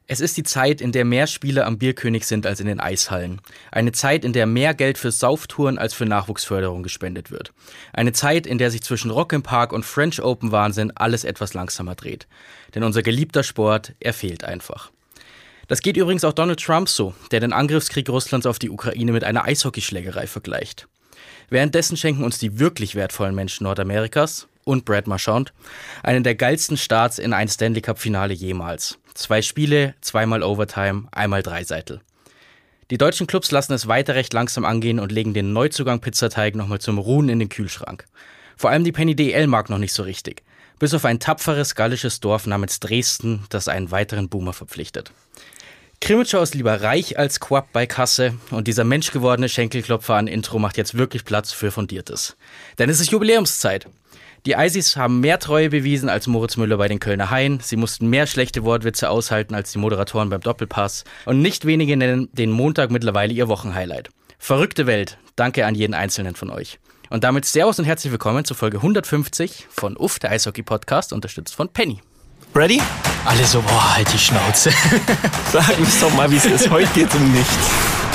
Es ist die Zeit, in der mehr Spieler am Bierkönig sind als in den Eishallen. Eine Zeit, in der mehr Geld für Sauftouren als für Nachwuchsförderung gespendet wird. Eine Zeit, in der sich zwischen Rock im Park und French Open Wahnsinn alles etwas langsamer dreht. Denn unser geliebter Sport, er fehlt einfach. Das geht übrigens auch Donald Trump so, der den Angriffskrieg Russlands auf die Ukraine mit einer Eishockeyschlägerei vergleicht. Währenddessen schenken uns die wirklich wertvollen Menschen Nordamerikas und Brad Marchand einen der geilsten Starts in ein Stanley Cup Finale jemals. 2 Spiele, 2-mal Overtime, einmal Dreiseitel. Die deutschen Clubs lassen es weiter recht langsam angehen und legen den Neuzugang Pizzateig nochmal zum Ruhen in den Kühlschrank. Vor allem die Penny DEL mag noch nicht so richtig. Bis auf ein tapferes gallisches Dorf namens Dresden, das einen weiteren Boomer verpflichtet. Krimitschau ist lieber reich als Quapp bei Kasse und dieser menschgewordene Schenkelklopfer an Intro macht jetzt wirklich Platz für Fundiertes. Denn es ist Jubiläumszeit. Die Eisis haben mehr Treue bewiesen als Moritz Müller bei den Kölner Haien. Sie mussten mehr schlechte Wortwitze aushalten als die Moderatoren beim Doppelpass. Und nicht wenige nennen den Montag mittlerweile ihr Wochenhighlight. Verrückte Welt. Danke an jeden Einzelnen von euch. Und damit Servus und herzlich willkommen zur Folge 150 von Uff, der Eishockey-Podcast, unterstützt von Penny. Ready? Alle so, boah, halt die Schnauze. Sag uns doch mal, wie es ist. Heute geht's um nichts.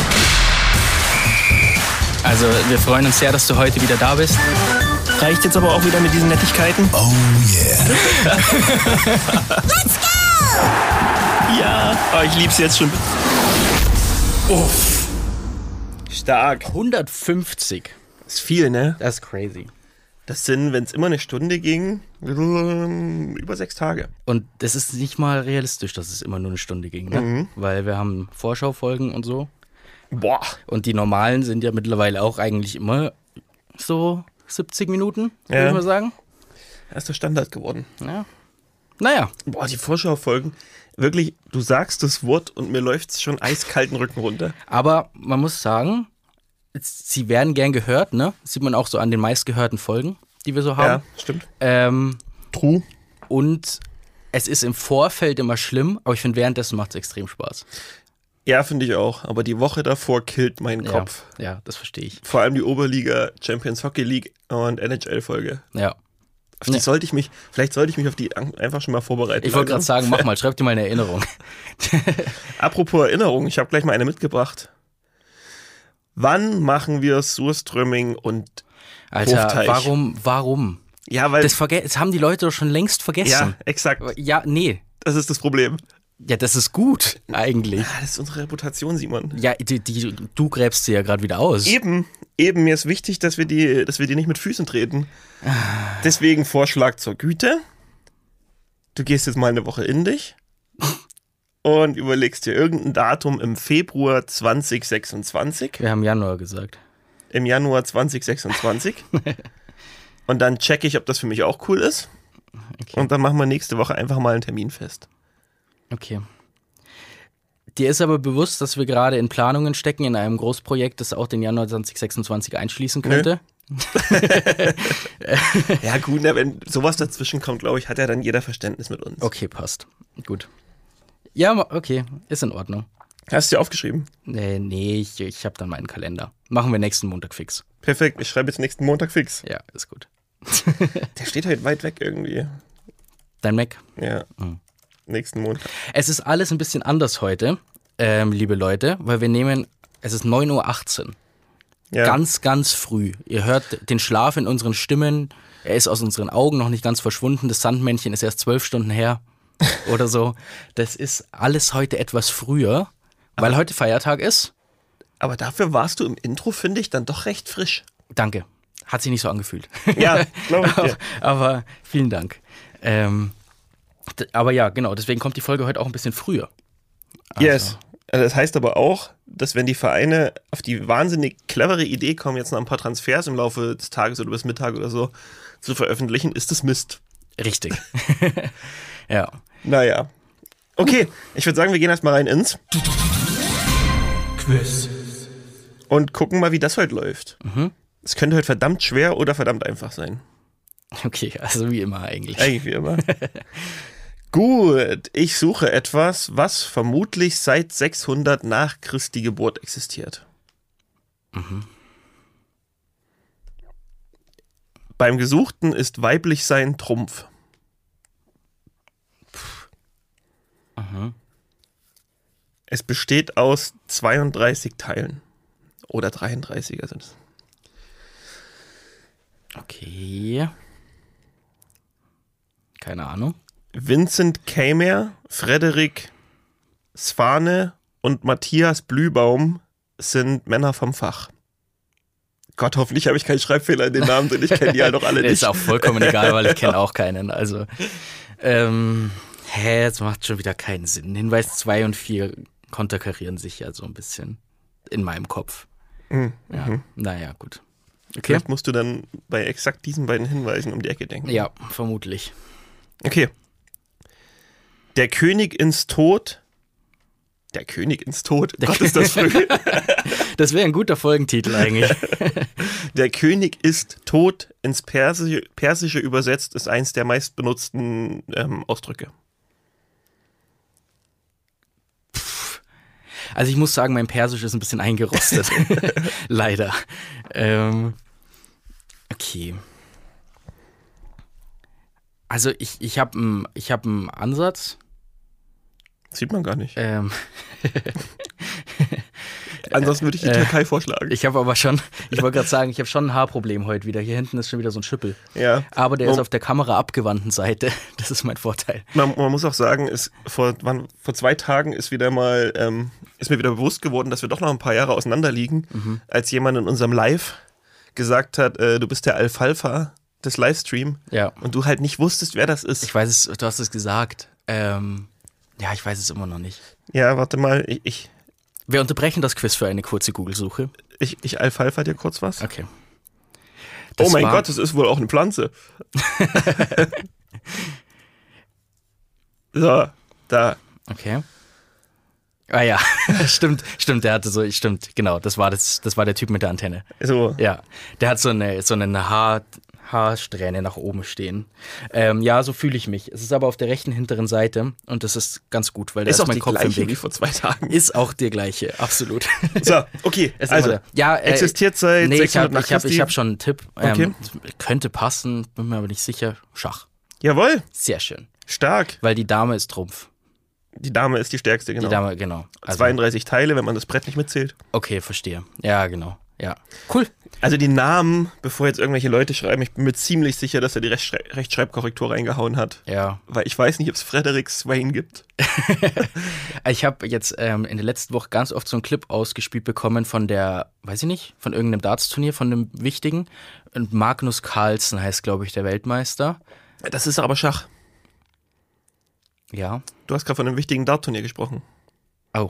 Also, wir freuen uns sehr, dass du heute wieder da bist. Reicht jetzt aber auch wieder mit diesen Nettigkeiten? Oh yeah. Let's go! Ja, oh, ich lieb's jetzt schon. Uff. Stark. 150. Ist viel, ne? Das ist crazy. Das sind, wenn es immer eine Stunde ging, über 6 Tage. Und das ist nicht mal realistisch, dass es immer nur eine Stunde ging, ne? Weil wir haben Vorschaufolgen und so. Boah. Und die normalen sind ja mittlerweile auch eigentlich immer so 70 Minuten, würde ich mal sagen. Das ist der Standard geworden. Ja. Naja. Boah, die Vorschaufolgen. Wirklich, du sagst das Wort und mir läuft's schon eiskalten Rücken runter. Aber man muss sagen, sie werden gern gehört, ne? Das sieht man auch so an den meistgehörten Folgen, die wir so haben. Ja, stimmt. True. Und es ist im Vorfeld immer schlimm, aber ich finde, währenddessen macht es extrem Spaß. Ja, finde ich auch. Aber die Woche davor killt meinen Kopf. Ja, das verstehe ich. Vor allem die Oberliga, Champions Hockey League und NHL-Folge. Ja. Auf die sollte ich mich auf die einfach schon mal vorbereiten. Ich wollte gerade sagen, mach mal, schreib dir mal eine Erinnerung. Apropos Erinnerung, ich habe gleich mal eine mitgebracht. Wann machen wir Surströmming und Alter, Hofteich? warum? Ja, weil... Das haben die Leute doch schon längst vergessen. Ja, exakt. Ja, nee. Das ist das Problem. Ja, das ist gut, eigentlich. Ja, das ist unsere Reputation, Simon. Ja, du gräbst sie ja gerade wieder aus. Eben, mir ist wichtig, dass wir die nicht mit Füßen treten. Deswegen Vorschlag zur Güte. Du gehst jetzt mal eine Woche in dich und überlegst dir irgendein Datum im Februar 2026. Wir haben Januar gesagt. Im Januar 2026. Und dann checke ich, ob das für mich auch cool ist. Okay. Und dann machen wir nächste Woche einfach mal einen Termin fest. Okay. Dir ist aber bewusst, dass wir gerade in Planungen stecken, in einem Großprojekt, das auch den Januar 2026 einschließen könnte? Ja gut, wenn sowas dazwischen kommt, glaube ich, hat ja dann jeder Verständnis mit uns. Okay, passt. Gut. Ja, okay, ist in Ordnung. Hast du dir aufgeschrieben? Nee, ich habe dann meinen Kalender. Machen wir nächsten Montag fix. Perfekt, ich schreibe jetzt nächsten Montag fix. Ja, ist gut. Der steht halt weit weg irgendwie. Dein Mac? Ja, nächsten Montag. Es ist alles ein bisschen anders heute, liebe Leute, weil es ist 9:18 Uhr. Ja. Ganz, ganz früh. Ihr hört den Schlaf in unseren Stimmen. Er ist aus unseren Augen noch nicht ganz verschwunden. Das Sandmännchen ist erst 12 Stunden her oder so. Das ist alles heute etwas früher, weil heute Feiertag ist. Aber dafür warst du im Intro, finde ich, dann doch recht frisch. Danke. Hat sich nicht so angefühlt. Ja, glaube ich dir. Aber vielen Dank. Aber ja, genau. Deswegen kommt die Folge heute auch ein bisschen früher. Also, Yes. Das heißt aber auch, dass wenn die Vereine auf die wahnsinnig clevere Idee kommen, jetzt noch ein paar Transfers im Laufe des Tages oder bis Mittag oder so zu veröffentlichen, ist das Mist. Richtig. Ja. Naja. Okay, ich würde sagen, wir gehen erstmal rein ins Quiz. und gucken mal, wie das heute läuft. Es könnte heute verdammt schwer oder verdammt einfach sein. Okay, also wie immer eigentlich. Eigentlich wie immer. Gut, ich suche etwas, was vermutlich seit 600 nach Christi Geburt existiert. Beim Gesuchten ist weiblich sein Trumpf. Es besteht aus 32 Teilen. Oder 33, also das. Okay. Keine Ahnung. Vincent Keimer, Frederik Svane und Matthias Blühbaum sind Männer vom Fach. Gott, hoffentlich habe ich keinen Schreibfehler in den Namen drin. Ich kenne die halt doch alle nicht. Ist auch vollkommen egal, weil ich kenne auch keinen. Also, das macht schon wieder keinen Sinn. Hinweis 2 und 4 konterkarieren sich ja so ein bisschen in meinem Kopf. Ja, naja, gut. Okay. Vielleicht musst du dann bei exakt diesen beiden Hinweisen um die Ecke denken. Ja, vermutlich. Okay. Der König ins Tod. Der König ins Tod? Gott, ist das früh. Das wäre ein guter Folgentitel eigentlich. Der König ist tot ins Persische übersetzt, ist eins der meistbenutzten Ausdrücke. Also ich muss sagen, mein Persisch ist ein bisschen eingerostet. Leider. Okay. Also ich hab einen Ansatz. Sieht man gar nicht. Ansonsten würde ich die Türkei vorschlagen. Ich habe aber schon, ich wollte gerade sagen, ich habe schon ein Haarproblem heute wieder. Hier hinten ist schon wieder so ein Schüppel. Ja. Aber der ist auf der Kamera abgewandten Seite. Das ist mein Vorteil. Man muss auch sagen, vor 2 Tagen ist mir wieder bewusst geworden, dass wir doch noch ein paar Jahre auseinander liegen, als jemand in unserem Live gesagt hat, du bist der Alfalfa des Livestream. Ja. Und du halt nicht wusstest, wer das ist. Ich weiß es, du hast es gesagt. Ja, ich weiß es immer noch nicht. Ja, warte mal, Wir unterbrechen das Quiz für eine kurze Google-Suche. ich Alfalfa dir kurz was. Okay. Oh mein Gott, das ist wohl auch eine Pflanze. So, da. Okay. Ah ja, stimmt, der hatte so, stimmt, genau, das war der Typ mit der Antenne. So. Ja, der hat so eine Haarsträhne nach oben stehen. Ja, so fühle ich mich. Es ist aber auf der rechten hinteren Seite und das ist ganz gut, weil da ist auch mein die Kopf im gleiche Weg. wie vor 2 Tagen. Ist auch der gleiche, absolut. So, okay, also ja, existiert seit 600 nach Christi. Ich hab schon einen Tipp. Okay. Könnte passen, bin mir aber nicht sicher. Schach. Jawohl, Sehr schön. stark. Weil die Dame ist Trumpf. Die Dame ist die stärkste, genau. Die Dame, genau. Also, 32 Teile, wenn man das Brett nicht mitzählt. okay, verstehe. Ja, genau. Ja. Cool. Also die Namen, bevor jetzt irgendwelche Leute schreiben, ich bin mir ziemlich sicher, dass er die Rechtschreibkorrektur reingehauen hat. Ja. Weil ich weiß nicht, ob es Frederick Swain gibt. Ich habe jetzt in der letzten Woche ganz oft so einen Clip ausgespielt bekommen von der, weiß ich nicht, von irgendeinem Darts-Turnier, von einem wichtigen. Und Magnus Carlsen heißt, glaube ich, der Weltmeister. Das ist aber Schach. Ja. Du hast gerade von einem wichtigen Dart-Turnier gesprochen. Oh.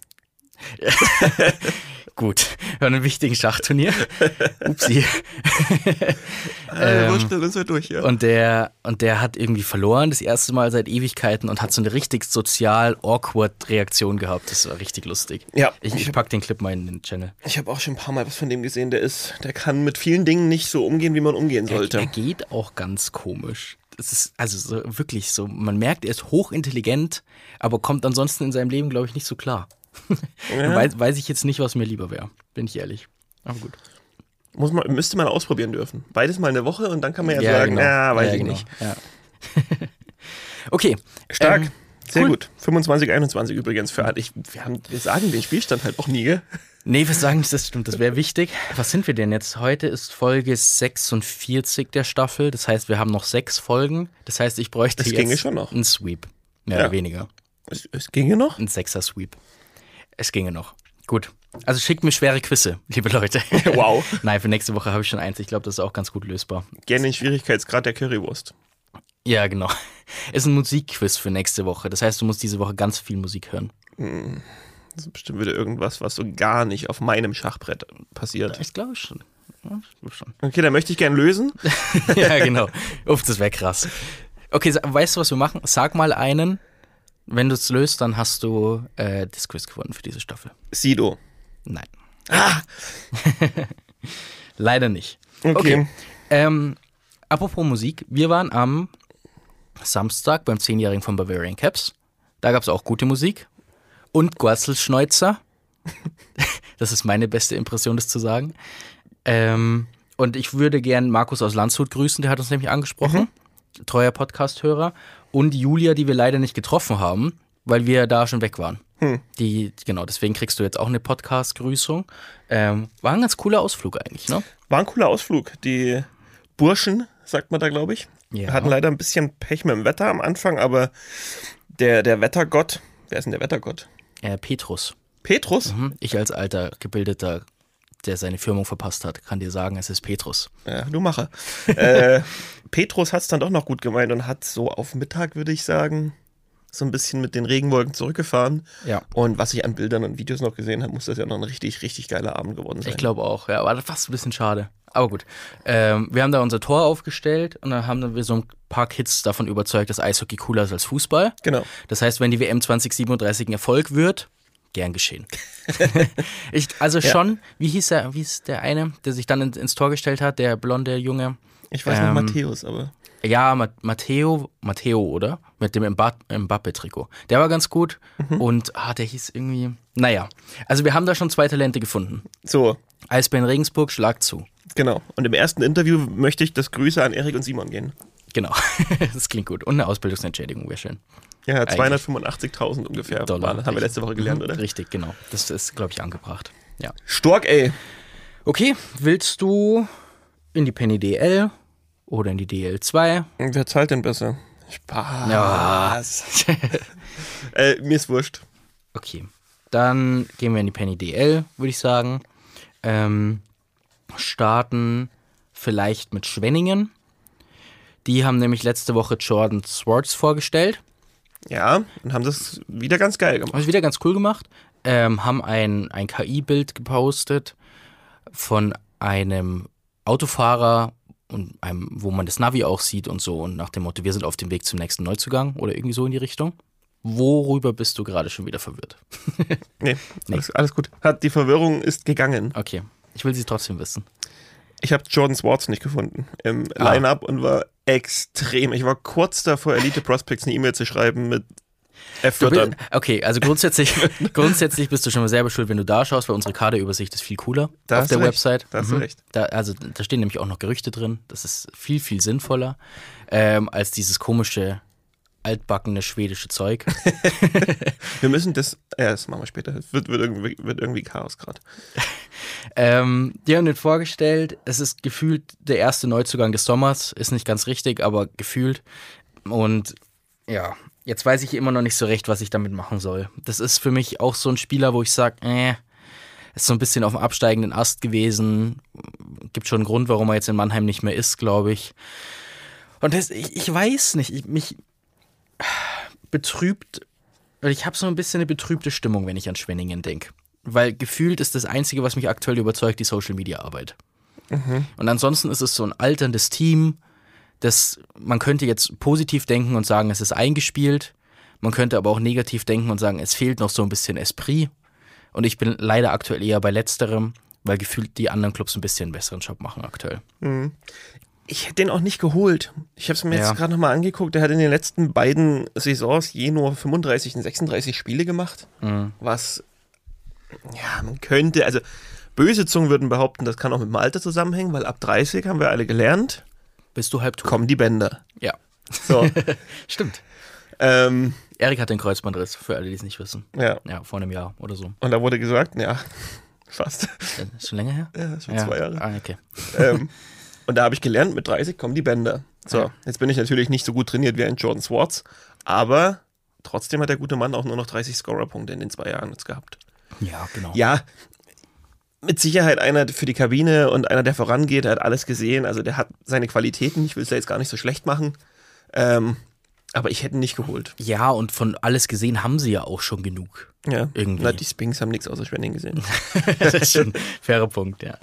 Gut. Von einem wichtigen Schachturnier. Upsi. Wurscht, dann sind wir durch, ja. Und der hat irgendwie verloren, das erste Mal seit Ewigkeiten und hat so eine richtig sozial awkward Reaktion gehabt. Das war richtig lustig. Ja. Ich pack den Clip mal in den Channel. Ich habe auch schon ein paar Mal was von dem gesehen. Der kann mit vielen Dingen nicht so umgehen, wie man umgehen sollte. Er geht auch ganz komisch. Das ist also so, wirklich so, man merkt, er ist hochintelligent, aber kommt ansonsten in seinem Leben, glaube ich, nicht so klar. Ja. Weiß ich jetzt nicht, was mir lieber wäre, bin ich ehrlich. Aber gut. Müsste man ausprobieren dürfen. Beides mal eine Woche und dann kann man ja sagen, genau. weiß ich genau. nicht. Ja. Okay. Stark. Sehr cool. gut. 25-21 übrigens für alle. Wir sagen den Spielstand halt auch nie, gell? Nee, wir sagen nicht, das stimmt, das wäre wichtig. Was sind wir denn jetzt? Heute ist Folge 46 der Staffel, das heißt, wir haben noch 6 Folgen. Das heißt, ich bräuchte Es jetzt ginge schon noch. einen Sweep. Mehr oder weniger. Es ginge noch? Ein 6er-Sweep. Es ginge noch. Gut. Also schickt mir schwere Quizze, liebe Leute. Wow. Nein, für nächste Woche habe ich schon eins. Ich glaube, das ist auch ganz gut lösbar. Gerne den Schwierigkeitsgrad der Currywurst. Ja, genau. Ist ein Musikquiz für nächste Woche. Das heißt, du musst diese Woche ganz viel Musik hören. Das ist bestimmt wieder irgendwas, was so gar nicht auf meinem Schachbrett passiert. Ich glaube schon. Ja, ich glaube schon. Okay, dann möchte ich gerne lösen. Ja, genau. Uff, das wäre krass. Okay, weißt du, was wir machen? Sag mal einen. Wenn du es löst, dann hast du das Quiz gewonnen für diese Staffel. Sido. Nein. Leider nicht. Okay. Apropos Musik, wir waren am Samstag beim 10-Jährigen von Bavarian Caps. Da gab es auch gute Musik. Und Gorzelschneuzer. Das ist meine beste Impression, das zu sagen. Und ich würde gern Markus aus Landshut grüßen, der hat uns nämlich angesprochen. Treuer Podcast-Hörer. Und Julia, die wir leider nicht getroffen haben, weil wir da schon weg waren. Genau, deswegen kriegst du jetzt auch eine Podcast-Grüßung. War ein ganz cooler Ausflug eigentlich, ne? War ein cooler Ausflug. Die Burschen, sagt man da, glaube ich, Ja. hatten leider ein bisschen Pech mit dem Wetter am Anfang, aber der Wettergott, wer ist denn der Wettergott? Petrus. Petrus? Ich als alter Gebildeter, der seine Firmung verpasst hat, kann dir sagen, es ist Petrus. Ja, du Macher. Petrus hat es dann doch noch gut gemeint und hat so auf Mittag, würde ich sagen, so ein bisschen mit den Regenwolken zurückgefahren. Ja. Und was ich an Bildern und Videos noch gesehen habe, muss das ja noch ein richtig, richtig geiler Abend geworden sein. Ich glaube auch, ja, aber fast ein bisschen schade. Aber gut. Wir haben da unser Tor aufgestellt und dann haben wir so ein paar Kids davon überzeugt, dass Eishockey cooler ist als Fußball. Genau. Das heißt, wenn die WM 2037 ein Erfolg wird, gern geschehen. Schon, wie hieß der eine, der sich dann ins Tor gestellt hat, der blonde Junge? Ich weiß noch Matthäus, aber... Ja, Matteo, oder? Mit dem Mbappe-Trikot. Der war ganz gut und der hieß irgendwie, naja. Also wir haben da schon 2 Talente gefunden. So, Eisbären Regensburg, schlag zu. genau. Und im ersten Interview möchte ich das Grüße an Erik und Simon gehen. Genau, das klingt gut. Und eine Ausbildungsentschädigung wäre schön. Ja, 285.000 ungefähr. Dollar. Haben wir letzte Woche gelernt, oder? Richtig, genau. Das ist, glaube ich, angebracht. Ja. Stork, ey. Okay, willst du in die Penny DL oder in die DL2? Wer zahlt denn besser? Spaß. Ja. Mir ist wurscht. Okay, dann gehen wir in die Penny DL, würde ich sagen. Starten vielleicht mit Schwenningen. Die haben nämlich letzte Woche Jordan Swartz vorgestellt. Ja, und haben das wieder ganz geil gemacht. Haben es wieder ganz cool gemacht. Haben ein KI-Bild gepostet von einem Autofahrer und einem, wo man das Navi auch sieht und so. Und nach dem Motto, wir sind auf dem Weg zum nächsten Neuzugang oder irgendwie so in die Richtung. Worüber bist du gerade schon wieder verwirrt? Nee. Alles gut. Die Verwirrung ist gegangen. Okay, ich will sie trotzdem wissen. Ich habe Jordan Swartz nicht gefunden im Line-Up und war extrem. Ich war kurz davor, Elite Prospects eine E-Mail zu schreiben mit F-Wörtern. Okay, also grundsätzlich bist du schon mal selber schuld, wenn du da schaust, weil unsere Kaderübersicht ist viel cooler Da auf hast der du recht. Website. Da hast du recht. Da stehen nämlich auch noch Gerüchte drin. Das ist viel, viel sinnvoller als dieses komische, altbackene schwedische Zeug. Wir müssen das machen wir später. Es wird irgendwie Chaos gerade. Die haben den vorgestellt. Es ist gefühlt der erste Neuzugang des Sommers. Ist nicht ganz richtig, aber gefühlt. Und ja, jetzt weiß ich immer noch nicht so recht, was ich damit machen soll. Das ist für mich auch so ein Spieler, wo ich sage, ist so ein bisschen auf dem absteigenden Ast gewesen. Gibt schon einen Grund, warum er jetzt in Mannheim nicht mehr ist, glaube ich. Und ich weiß nicht, mich betrübt, weil ich habe so ein bisschen eine betrübte Stimmung, wenn ich an Schwenningen denke. Weil gefühlt ist das Einzige, was mich aktuell überzeugt, die Social-Media-Arbeit. Und ansonsten ist es so ein alterndes Team, man könnte jetzt positiv denken und sagen, es ist eingespielt. Man könnte aber auch negativ denken und sagen, es fehlt noch so ein bisschen Esprit. Und ich bin leider aktuell eher bei Letzterem, weil gefühlt die anderen Clubs ein bisschen einen besseren Job machen aktuell. Ich hätte den auch nicht geholt. Ich habe es mir jetzt gerade nochmal angeguckt. Der hat in den letzten beiden Saisons je nur 35 und 36 Spiele gemacht. Was, ja, man könnte, also böse Zungen würden behaupten, das kann auch mit dem Alter zusammenhängen, weil ab 30 haben wir alle gelernt, Bist du halb tot? kommen die Bänder. Ja. So. Stimmt. ähm, Erik hat den Kreuzbandriss, für alle, die es nicht wissen. ja. Ja, vor einem Jahr oder so. Und da wurde gesagt, ja, fast. Ist schon länger her? Ja, schon 2 Jahre. Ah, okay. Und da habe ich gelernt, mit 30 kommen die Bänder. So, jetzt bin ich natürlich nicht so gut trainiert wie ein Jordan Swartz, aber trotzdem hat der gute Mann auch nur noch 30 Scorerpunkte in den 2 Jahren jetzt gehabt. Ja, genau. Ja, mit Sicherheit einer für die Kabine und einer, der vorangeht, der hat alles gesehen, also der hat seine Qualitäten, ich will es ja jetzt gar nicht so schlecht machen, aber ich hätte ihn nicht geholt. Ja, und von alles gesehen haben sie ja auch schon genug. Ja, Irgendwie. Na, die Spinks haben nichts außer Schwenning gesehen. Das ist schon ein fairer Punkt, ja.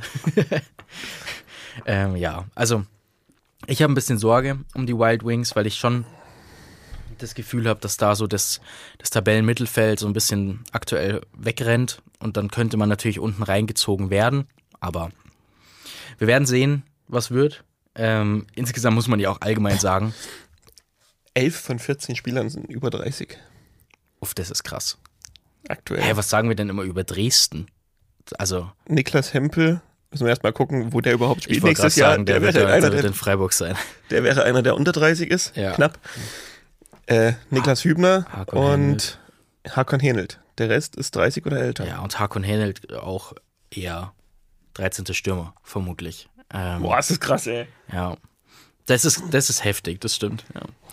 Ja, also ich habe ein bisschen Sorge um die Wild Wings, weil ich schon das Gefühl habe, dass da so das Tabellenmittelfeld so ein bisschen aktuell wegrennt und dann könnte man natürlich unten reingezogen werden, aber wir werden sehen, was wird. Insgesamt muss man ja auch allgemein sagen, 11 von 14 Spielern sind über 30 uff, das ist krass. aktuell. Hey, was sagen wir denn immer über Dresden? Also, Niklas Hempel, müssen wir erstmal gucken, wo der überhaupt spielt ich wollte gerade nächstes Jahr. sagen, der wird in Freiburg sein. Der wäre einer, der unter 30 ist, Ja. knapp. Niklas Hübner Hakon und Helmut. Hakan Henelt. Der Rest ist 30 oder älter. Ja, und Hakan Henelt auch eher 13. Stürmer, vermutlich. Boah, ist das krass, ey. Ja, das ist heftig, das stimmt.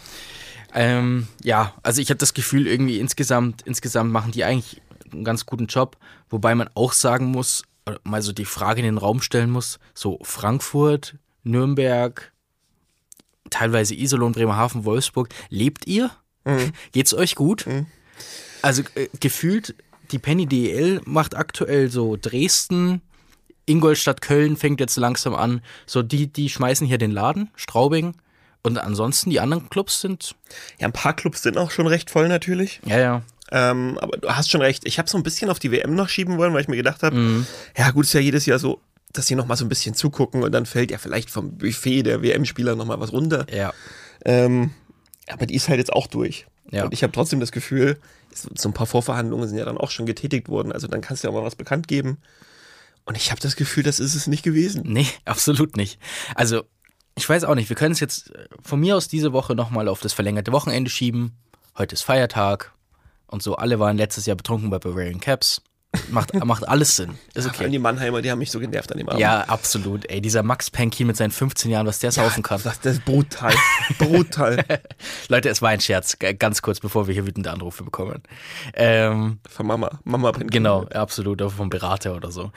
Ja, also ich habe das Gefühl, irgendwie insgesamt machen die eigentlich einen ganz guten Job, wobei man auch sagen muss, mal so die Frage in den Raum stellen muss, so Frankfurt, Nürnberg, teilweise Iserlohn, Bremerhaven, Wolfsburg, lebt ihr? Geht's euch gut? Also gefühlt, die Penny DEL macht aktuell so Dresden, Ingolstadt, Köln fängt jetzt langsam an. So, die schmeißen hier den Laden, Straubing. Und ansonsten, die anderen Clubs sind... Ja, ein paar Clubs sind auch schon recht voll natürlich. Ja. Aber du hast schon recht. Ich habe so ein bisschen auf die WM noch schieben wollen, weil ich mir gedacht habe, ja gut, ist ja jedes Jahr so, dass sie noch mal so ein bisschen zugucken und dann fällt ja vielleicht vom Buffet der WM-Spieler noch mal was runter. Ja. Aber die ist halt jetzt auch durch. Ja. Und ich habe trotzdem das Gefühl, so ein paar Vorverhandlungen sind ja dann auch schon getätigt worden. Also dann kannst du ja auch mal was bekannt geben. Und ich habe das Gefühl, das ist es nicht gewesen. Nee, absolut nicht. Also, ich weiß auch nicht, wir können es jetzt von mir aus diese Woche nochmal auf das verlängerte Wochenende schieben. Heute ist Feiertag und so, alle waren letztes Jahr betrunken bei Bavarian Caps. Macht alles Sinn. Ist Vor allem okay. die Mannheimer, die haben mich so genervt an dem Abend. Ja, absolut. Ey, dieser Max Penkin mit seinen 15 Jahren, was der saufen kann. Das ist brutal. Brutal. Leute, es war ein Scherz, ganz kurz, bevor wir hier wütende Anrufe bekommen. Von Mama Penkin. Genau, absolut, auch vom Berater oder so.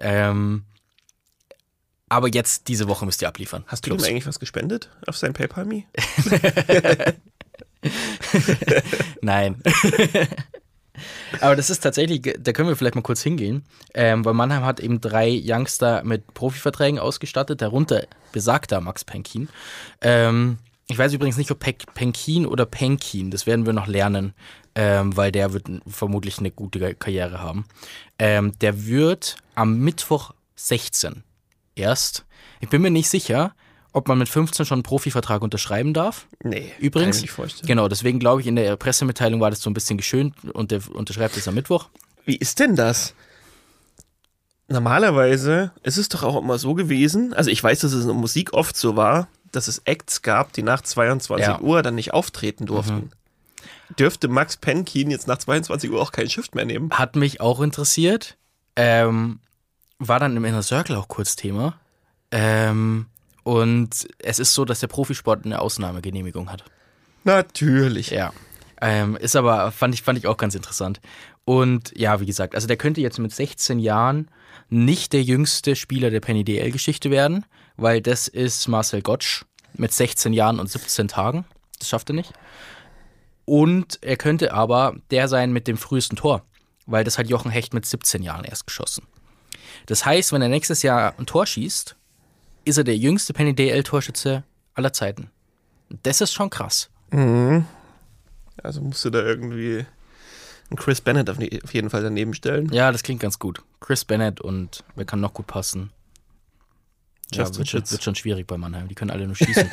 Aber jetzt, diese Woche müsst ihr abliefern. Hast du ihm eigentlich was gespendet auf sein PayPal-Me? Nein. Aber das ist tatsächlich, da können wir vielleicht mal kurz hingehen, weil Mannheim hat eben 3 Youngster mit Profiverträgen ausgestattet, darunter besagter Max Penkin. Ich weiß übrigens nicht, ob Penkin oder Penkin, das werden wir noch lernen, weil der wird vermutlich eine gute Karriere haben. Der wird am Mittwoch 16 erst. Ich bin mir nicht sicher, ob man mit 15 schon einen Profivertrag unterschreiben darf. Nee, übrigens. kann ich mir nicht vorstellen. Genau, deswegen glaube ich, in der Pressemitteilung war das so ein bisschen geschönt und der unterschreibt es am Mittwoch. Wie ist denn das? Normalerweise ist es doch auch immer so gewesen, also ich weiß, dass es in der Musik oft so war, dass es Acts gab, die nach 22 Uhr dann nicht auftreten durften. Dürfte Max Penkin jetzt nach 22 Uhr auch kein Shift mehr nehmen? Hat mich auch interessiert. War dann im Inner Circle auch kurz Thema. Und es ist so, dass der Profisport eine Ausnahmegenehmigung hat. Natürlich. Ja. Ist aber, fand ich auch ganz interessant. Und ja, wie gesagt, also der könnte jetzt mit 16 Jahren nicht der jüngste Spieler der Penny DL-Geschichte werden, weil das ist Marcel Gottsch mit 16 Jahren und 17 Tagen. Das schafft er nicht. Und er könnte aber der sein mit dem frühesten Tor, weil das hat Jochen Hecht mit 17 Jahren erst geschossen. Das heißt, wenn er nächstes Jahr ein Tor schießt, ist er der jüngste Penny DL-Torschütze aller Zeiten. Das ist schon krass. Also musst du da irgendwie einen Chris Bennett auf jeden Fall daneben stellen. Ja, das klingt ganz gut. Chris Bennett und wer kann noch gut passen? Ja, wird schon schwierig bei Mannheim. Die können alle nur schießen.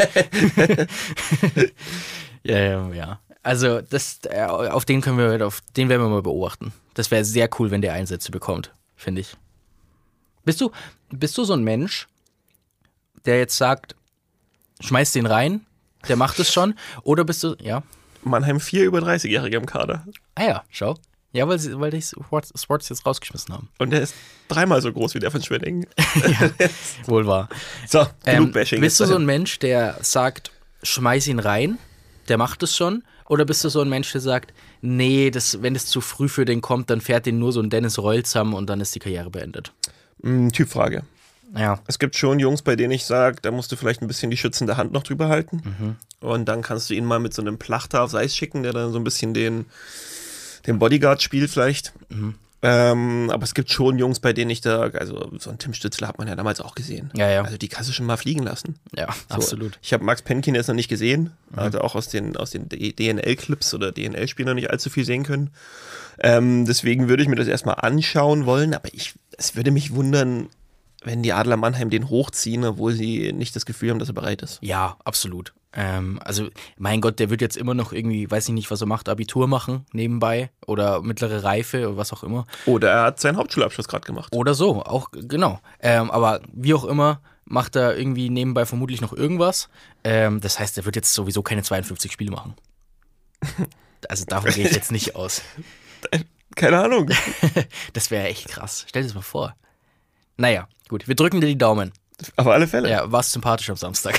Ja. Also auf den werden wir mal beobachten. Das wäre sehr cool, wenn der Einsätze bekommt, finde ich. Bist du so ein Mensch, der jetzt sagt, schmeiß den rein, der macht es schon, oder bist du, ja? Mannheim 4 über 30-Jährige im Kader. Ah ja, schau. Ja, weil die Sports jetzt rausgeschmissen haben. Und der ist 3-mal so groß wie der von Schwenningen. Ja, wohl wahr. So, genug Bashing. Bist du so ein Mensch, der sagt, schmeiß ihn rein, der macht es schon? Oder bist du so ein Mensch, der sagt, nee, wenn es zu früh für den kommt, dann fährt den nur so ein Dennis Rolzam und dann ist die Karriere beendet? Typfrage. Ja. Es gibt schon Jungs, bei denen ich sage, da musst du vielleicht ein bisschen die schützende Hand noch drüber halten. Und dann kannst du ihn mal mit so einem Plachter aufs Eis schicken, der dann so ein bisschen den Bodyguard spielt vielleicht. Aber es gibt schon Jungs, bei denen ich da, also so einen Tim Stützler hat man ja damals auch gesehen. Ja. Also die kannst du schon mal fliegen lassen. Ja, so, absolut. Ich habe Max Penkin jetzt noch nicht gesehen, also auch aus den DNL-Clips oder DNL-Spielen noch nicht allzu viel sehen können. Deswegen würde ich mir das erstmal anschauen wollen, aber es würde mich wundern, wenn die Adler Mannheim den hochziehen, obwohl sie nicht das Gefühl haben, dass er bereit ist. Ja, absolut. Also, mein Gott, der wird jetzt immer noch irgendwie, weiß ich nicht, was er macht, Abitur machen nebenbei oder mittlere Reife oder was auch immer. Oder er hat seinen Hauptschulabschluss gerade gemacht. Oder so, auch, genau. Aber wie auch immer, macht er irgendwie nebenbei vermutlich noch irgendwas. Das heißt, er wird jetzt sowieso keine 52 Spiele machen. Also davon gehe ich jetzt nicht aus. Keine Ahnung. Das wäre echt krass. Stell dir das mal vor. Naja, gut, wir drücken dir die Daumen. Auf alle Fälle. Ja, warst sympathisch am Samstag.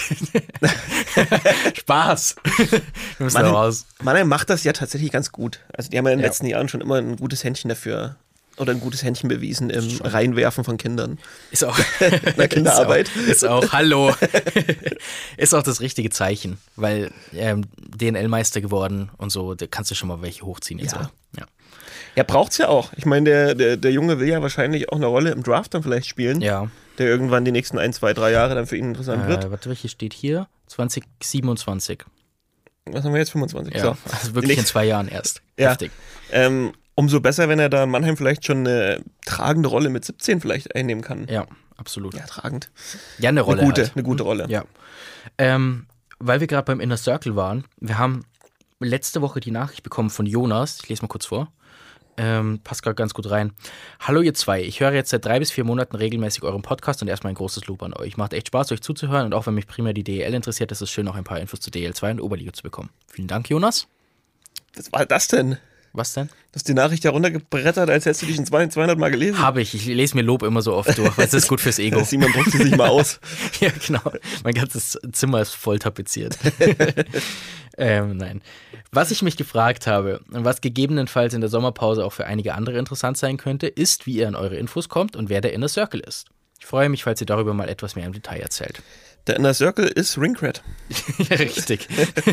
Spaß. Wir müssen da raus. Mannheim macht das ja tatsächlich ganz gut. Also die haben ja in den letzten Jahren schon immer ein gutes Händchen dafür oder ein gutes Händchen bewiesen im Reinwerfen von Kindern. Ist auch Na, Kinderarbeit. Ist auch hallo. Ist auch das richtige Zeichen, weil DNL-Meister geworden und so, da kannst du schon mal welche hochziehen jetzt auch. Ja. Ja, braucht's ja auch. Ich meine, der Junge will ja wahrscheinlich auch eine Rolle im Draft dann vielleicht spielen. Ja. Der irgendwann die nächsten 1, 2, 3 Jahre dann für ihn interessant wird. Warte, welche steht hier? 2027. Was haben wir jetzt? 25. Ja, So. also wirklich in 2 Jahren erst. Ja. Heftig. Umso besser, wenn er da in Mannheim vielleicht schon eine tragende Rolle mit 17 vielleicht einnehmen kann. Ja, absolut. Ja, tragend. Ja, eine Rolle. Eine gute Rolle. Ja. Weil wir gerade beim Inner Circle waren, wir haben letzte Woche die Nachricht bekommen von Jonas, ich lese mal kurz vor. Passt gerade ganz gut rein. Hallo ihr zwei, ich höre jetzt seit 3 bis 4 Monaten regelmäßig euren Podcast und erstmal ein großes Lob an euch. Macht echt Spaß, euch zuzuhören und auch wenn mich primär die DEL interessiert, ist es schön, auch ein paar Infos zu DEL2 und Oberliga zu bekommen. Vielen Dank, Jonas. Was war das denn? Was denn? Du hast die Nachricht heruntergebrettert, als hättest du dich schon 200 Mal gelesen. Habe ich. Ich lese mir Lob immer so oft durch, weil es ist gut fürs Ego. Simon druckt sie sich mal aus. Ja, genau. Mein ganzes Zimmer ist voll tapeziert. Nein. Was ich mich gefragt habe und was gegebenenfalls in der Sommerpause auch für einige andere interessant sein könnte, ist, wie ihr an eure Infos kommt und wer der Inner Circle ist. Ich freue mich, falls ihr darüber mal etwas mehr im Detail erzählt. Der Inner Circle ist Ringcrad. Richtig.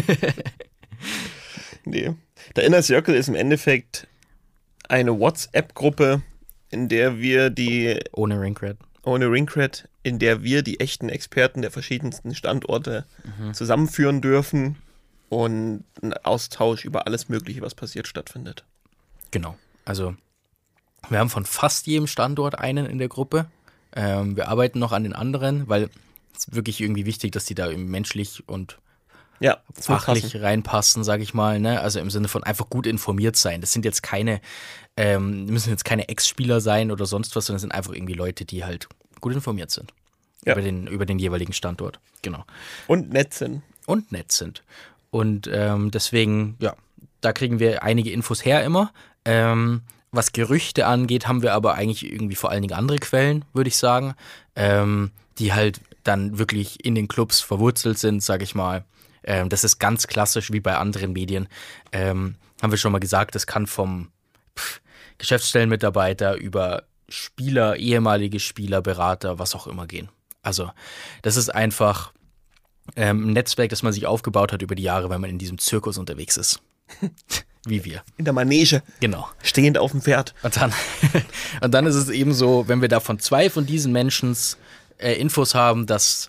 Nee. Der Inner Circle ist im Endeffekt eine WhatsApp-Gruppe, in der wir Ohne Ringcrad, in der wir die echten Experten der verschiedensten Standorte zusammenführen dürfen und ein Austausch über alles Mögliche, was passiert, stattfindet. Genau. Also, wir haben von fast jedem Standort einen in der Gruppe. Wir arbeiten noch an den anderen, weil es ist wirklich irgendwie wichtig, dass die da eben menschlich und fachlich reinpassen, sage ich mal, ne? Also im Sinne von einfach gut informiert sein. Das sind jetzt müssen jetzt keine Ex-Spieler sein oder sonst was, sondern es sind einfach irgendwie Leute, die halt gut informiert sind. Ja. Über den jeweiligen Standort. Genau. Und nett sind. Und deswegen, ja, da kriegen wir einige Infos her immer. Was Gerüchte angeht, haben wir aber eigentlich irgendwie vor allen Dingen andere Quellen, würde ich sagen, die halt dann wirklich in den Clubs verwurzelt sind, sage ich mal. Das ist ganz klassisch wie bei anderen Medien. Haben wir schon mal gesagt, das kann vom Geschäftsstellenmitarbeiter über Spieler, ehemalige Spieler, Berater, was auch immer gehen. Also das ist einfach ein Netzwerk, das man sich aufgebaut hat über die Jahre, wenn man in diesem Zirkus unterwegs ist. Wie wir. In der Manege. Genau. Stehend auf dem Pferd. Und dann ist es eben so, wenn wir da von 2 von diesen Menschen Infos haben, dass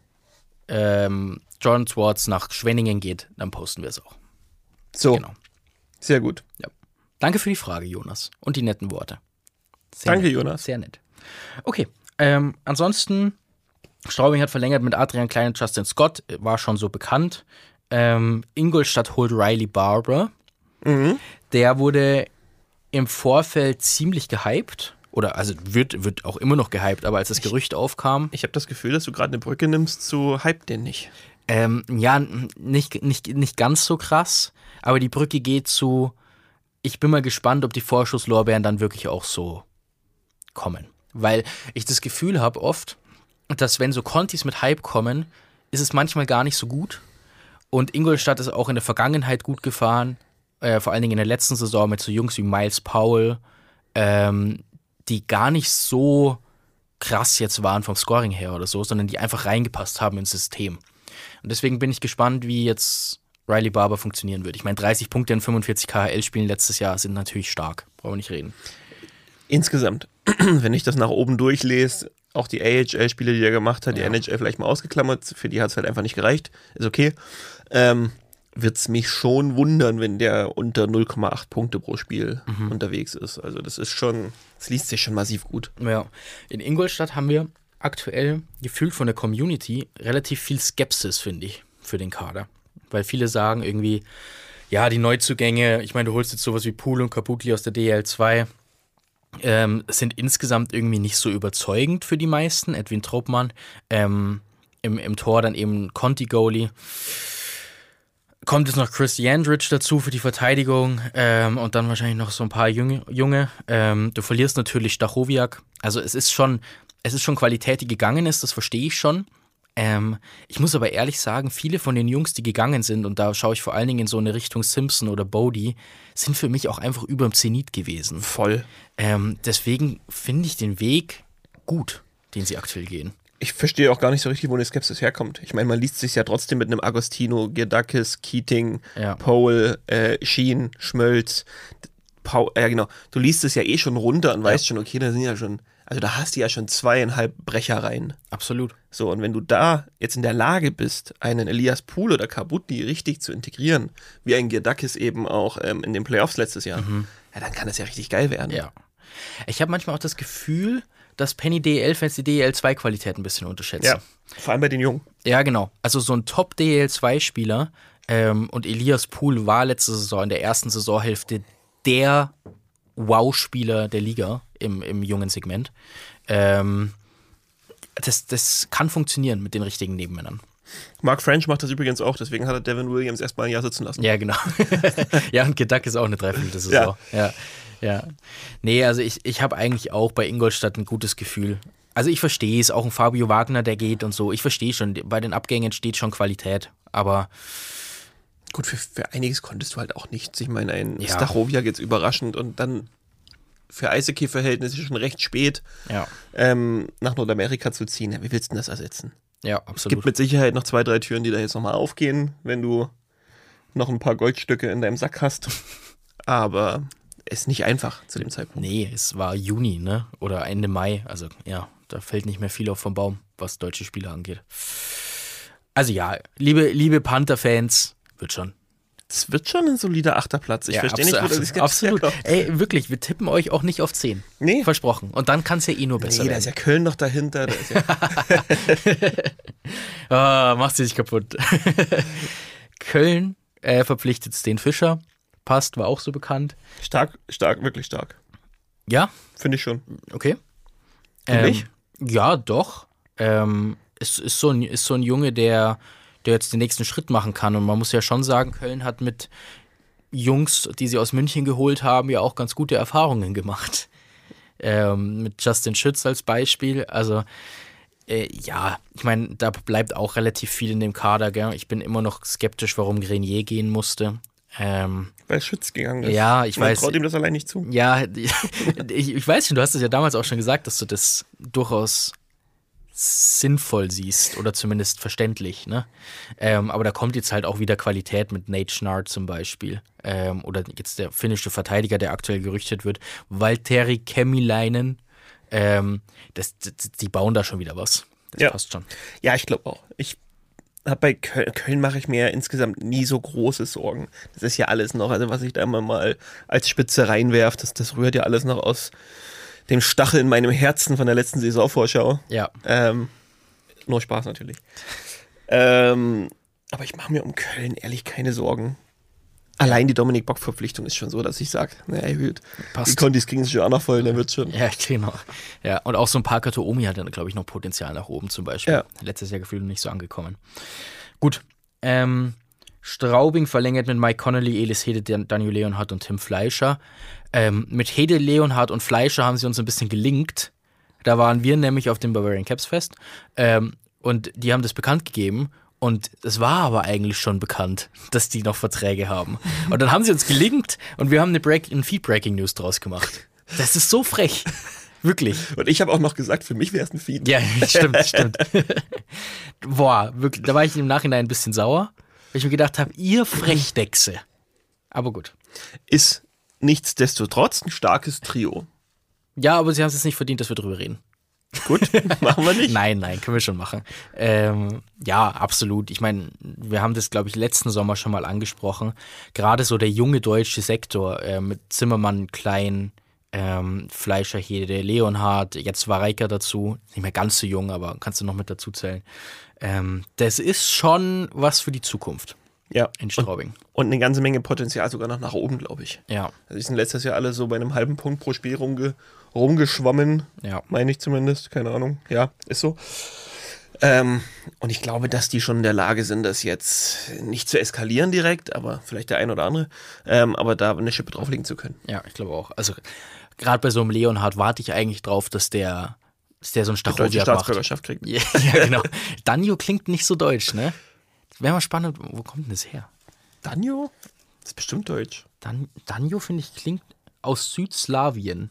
John Swartz nach Schwenningen geht, dann posten wir es auch. So. Genau. Sehr gut. Ja. Danke für die Frage, Jonas. Und die netten Worte. Danke, nett. Jonas. Sehr nett. Okay. Ansonsten, Straubing hat verlängert mit Adrian Klein und Justin Scott, war schon so bekannt. Ingolstadt holt Riley Barber. Mhm. Der wurde im Vorfeld ziemlich gehypt. Oder also wird auch immer noch gehypt, aber als das Gerücht aufkam. Ich habe das Gefühl, dass du gerade eine Brücke nimmst zu hype den nicht. Ja, nicht ganz so krass, aber die Brücke geht zu, ich bin mal gespannt, ob die Vorschusslorbeeren dann wirklich auch so kommen. Weil ich das Gefühl habe oft, dass wenn so Contis mit Hype kommen, ist es manchmal gar nicht so gut. Und Ingolstadt ist auch in der Vergangenheit gut gefahren, vor allen Dingen in der letzten Saison mit so Jungs wie Miles Powell, die gar nicht so krass jetzt waren vom Scoring her oder so, sondern die einfach reingepasst haben ins System. Und deswegen bin ich gespannt, wie jetzt Riley Barber funktionieren wird. Ich meine, 30 Punkte in 45 KHL-Spielen letztes Jahr sind natürlich stark. Brauchen wir nicht reden. Insgesamt, wenn ich das nach oben durchlese, auch die AHL-Spiele, die er gemacht hat, die NHL vielleicht mal ausgeklammert, für die hat es halt einfach nicht gereicht. Ist okay. Wird es mich schon wundern, wenn der unter 0,8 Punkte pro Spiel unterwegs ist. Also das liest sich schon massiv gut. Ja, in Ingolstadt haben wir aktuell gefühlt von der Community relativ viel Skepsis, finde ich, für den Kader. Weil viele sagen irgendwie, ja, die Neuzugänge, ich meine, du holst jetzt sowas wie Pool und Kabutli aus der DL2, sind insgesamt irgendwie nicht so überzeugend für die meisten. Edwin Traubmann, im Tor dann eben Conti-Goalie. Kommt jetzt noch Chris Jandrich dazu für die Verteidigung und dann wahrscheinlich noch so ein paar Junge. Du verlierst natürlich Stachowiak. Also es ist schon Qualität, die gegangen ist, das verstehe ich schon. Ich muss aber ehrlich sagen, viele von den Jungs, die gegangen sind, und da schaue ich vor allen Dingen in so eine Richtung Simpson oder Bodie, sind für mich auch einfach über dem Zenit gewesen. Voll. Deswegen finde ich den Weg gut, den sie aktuell gehen. Ich verstehe auch gar nicht so richtig, wo eine Skepsis herkommt. Ich meine, man liest sich ja trotzdem mit einem Agostino, Girdakis, Keating, Powell, Sheen, Schmölz. Genau. Du liest es ja eh schon runter und weißt schon, okay, da sind ja schon, also da hast du ja schon 2,5 Brechereien. Absolut. So, und wenn du da jetzt in der Lage bist, einen Elias Pool oder Kabutni richtig zu integrieren, wie ein Girdakis eben auch in den Playoffs letztes Jahr, ja, dann kann das ja richtig geil werden. Ja. Ich habe manchmal auch das Gefühl, dass Penny DEL-Fans die DEL2-Qualität ein bisschen unterschätzen. Ja, vor allem bei den Jungen. Ja, genau. Also so ein Top-DEL2-Spieler und Elias Pool war letzte Saison in der ersten Saisonhälfte der Wow-Spieler der Liga im jungen Segment. Das kann funktionieren mit den richtigen Nebenmännern. Mark French macht das übrigens auch, deswegen hat er Devin Williams erstmal ein Jahr sitzen lassen. Ja, genau. Ja, und Gedack ist auch eine Dreiviertel-Saison. Ja. Nee, also ich habe eigentlich auch bei Ingolstadt ein gutes Gefühl. Also ich verstehe es, auch ein Fabio Wagner, der geht und so. Ich verstehe schon, bei den Abgängen steht schon Qualität, aber gut, für einiges konntest du halt auch nichts. Ich meine, ein Stachowiak jetzt überraschend und dann für Eishockey-Verhältnisse schon recht spät nach Nordamerika zu ziehen. Ja, wie willst du denn das ersetzen? Ja, absolut. Es gibt mit Sicherheit noch 2, 3 Türen, die da jetzt nochmal aufgehen, wenn du noch ein paar Goldstücke in deinem Sack hast. Aber es ist nicht einfach zu dem Zeitpunkt. Nee, es war Juni, ne? Oder Ende Mai. Also ja, da fällt nicht mehr viel auf vom Baum, was deutsche Spieler angeht. Also ja, liebe Panther-Fans, wird schon. Es wird schon ein solider 8. Platz. Ich verstehe nicht, wo das jetzt absolut. Ey, wirklich, wir tippen euch auch nicht auf 10. Nee. Versprochen. Und dann kann es ja eh nur besser werden. Da ist ja Köln noch dahinter. Da ist macht sie sich kaputt. Köln verpflichtet Sten Fischer. Passt, war auch so bekannt. Stark, wirklich stark. Ja? Finde ich schon. Okay. Nicht? Ja, doch. Ist so ein Junge, der jetzt den nächsten Schritt machen kann. Und man muss ja schon sagen, Köln hat mit Jungs, die sie aus München geholt haben, ja auch ganz gute Erfahrungen gemacht. Mit Justin Schütz als Beispiel. Also ja, ich meine, da bleibt auch relativ viel in dem Kader. Gell? Ich bin immer noch skeptisch, warum Grenier gehen musste. Weil Schütz gegangen ist. Ja, ich weiß. Man traut ihm das allein nicht zu. Ja, ich weiß schon, du hast es ja damals auch schon gesagt, dass du das durchaus sinnvoll siehst oder zumindest verständlich, ne? Aber da kommt jetzt halt auch wieder Qualität mit Nate Schnarr zum Beispiel. Oder jetzt der finnische Verteidiger, der aktuell gerüchtet wird, Valtteri Kemiläinen. Die bauen da schon wieder was. Das passt schon. Ja, ich glaube auch. Bei Köln mache ich mir insgesamt nie so große Sorgen. Das ist ja alles noch, also was ich da immer mal als Spitze reinwerfe, das rührt ja alles noch aus dem Stachel in meinem Herzen von der letzten Saisonvorschau. Ja. Nur Spaß natürlich. Aber ich mache mir um Köln ehrlich keine Sorgen. Allein die Dominik-Bock-Verpflichtung ist schon so, dass ich sage, naja, gut, die Kontis kriegen sich schon auch noch voll, dann wird's schon. Ja, genau. Ja, und auch so ein Parker Toomi hat dann, glaube ich, noch Potenzial nach oben zum Beispiel. Ja. Letztes Jahr gefühlt nicht so angekommen. Gut. Straubing verlängert mit Mike Connolly, Elis Hede, Daniel Leonhardt und Tim Fleischer. Mit Hede, Leonhardt und Fleischer haben sie uns ein bisschen gelinkt. Da waren wir nämlich auf dem Bavarian Caps Fest und die haben das bekannt gegeben. Und es war aber eigentlich schon bekannt, dass die noch Verträge haben. Und dann haben sie uns gelinkt und wir haben eine Feed-Breaking-News draus gemacht. Das ist so frech. Wirklich. Und ich habe auch noch gesagt, für mich wäre es ein Feed. Ja, stimmt. Boah, wirklich, da war ich im Nachhinein ein bisschen sauer, weil ich mir gedacht habe, ihr Frechdechse. Aber gut. Ist nichtsdestotrotz ein starkes Trio. Ja, aber sie haben es jetzt nicht verdient, dass wir drüber reden. Gut, machen wir nicht. Nein, können wir schon machen. Ja, absolut. Ich meine, wir haben das, glaube ich, letzten Sommer schon mal angesprochen. Gerade so der junge deutsche Sektor mit Zimmermann, Klein, Fleischer, Hede, Leonhardt, jetzt war Reiker dazu. Nicht mehr ganz so jung, aber kannst du noch mit dazu zählen. Das ist schon was für die Zukunft. Ja. In Straubing. Und eine ganze Menge Potenzial sogar noch nach oben, glaube ich. Ja. Also die sind letztes Jahr alle so bei einem halben Punkt pro Spiel rumgeschwommen. Ja. Meine ich zumindest. Keine Ahnung. Ja, ist so. Und ich glaube, dass die schon in der Lage sind, das jetzt nicht zu eskalieren direkt, aber vielleicht der ein oder andere, aber da eine Schippe drauflegen zu können. Ja, ich glaube auch. Also gerade bei so einem Leonhard warte ich eigentlich drauf, dass der so ein Die deutsche Stachowiak macht. Staatsbürgerschaft kriegt. Ja, genau. Danjo klingt nicht so deutsch, ne? Wäre mal spannend, wo kommt denn das her? Danjo? Das ist bestimmt deutsch. Danjo, finde ich, klingt aus Südslawien.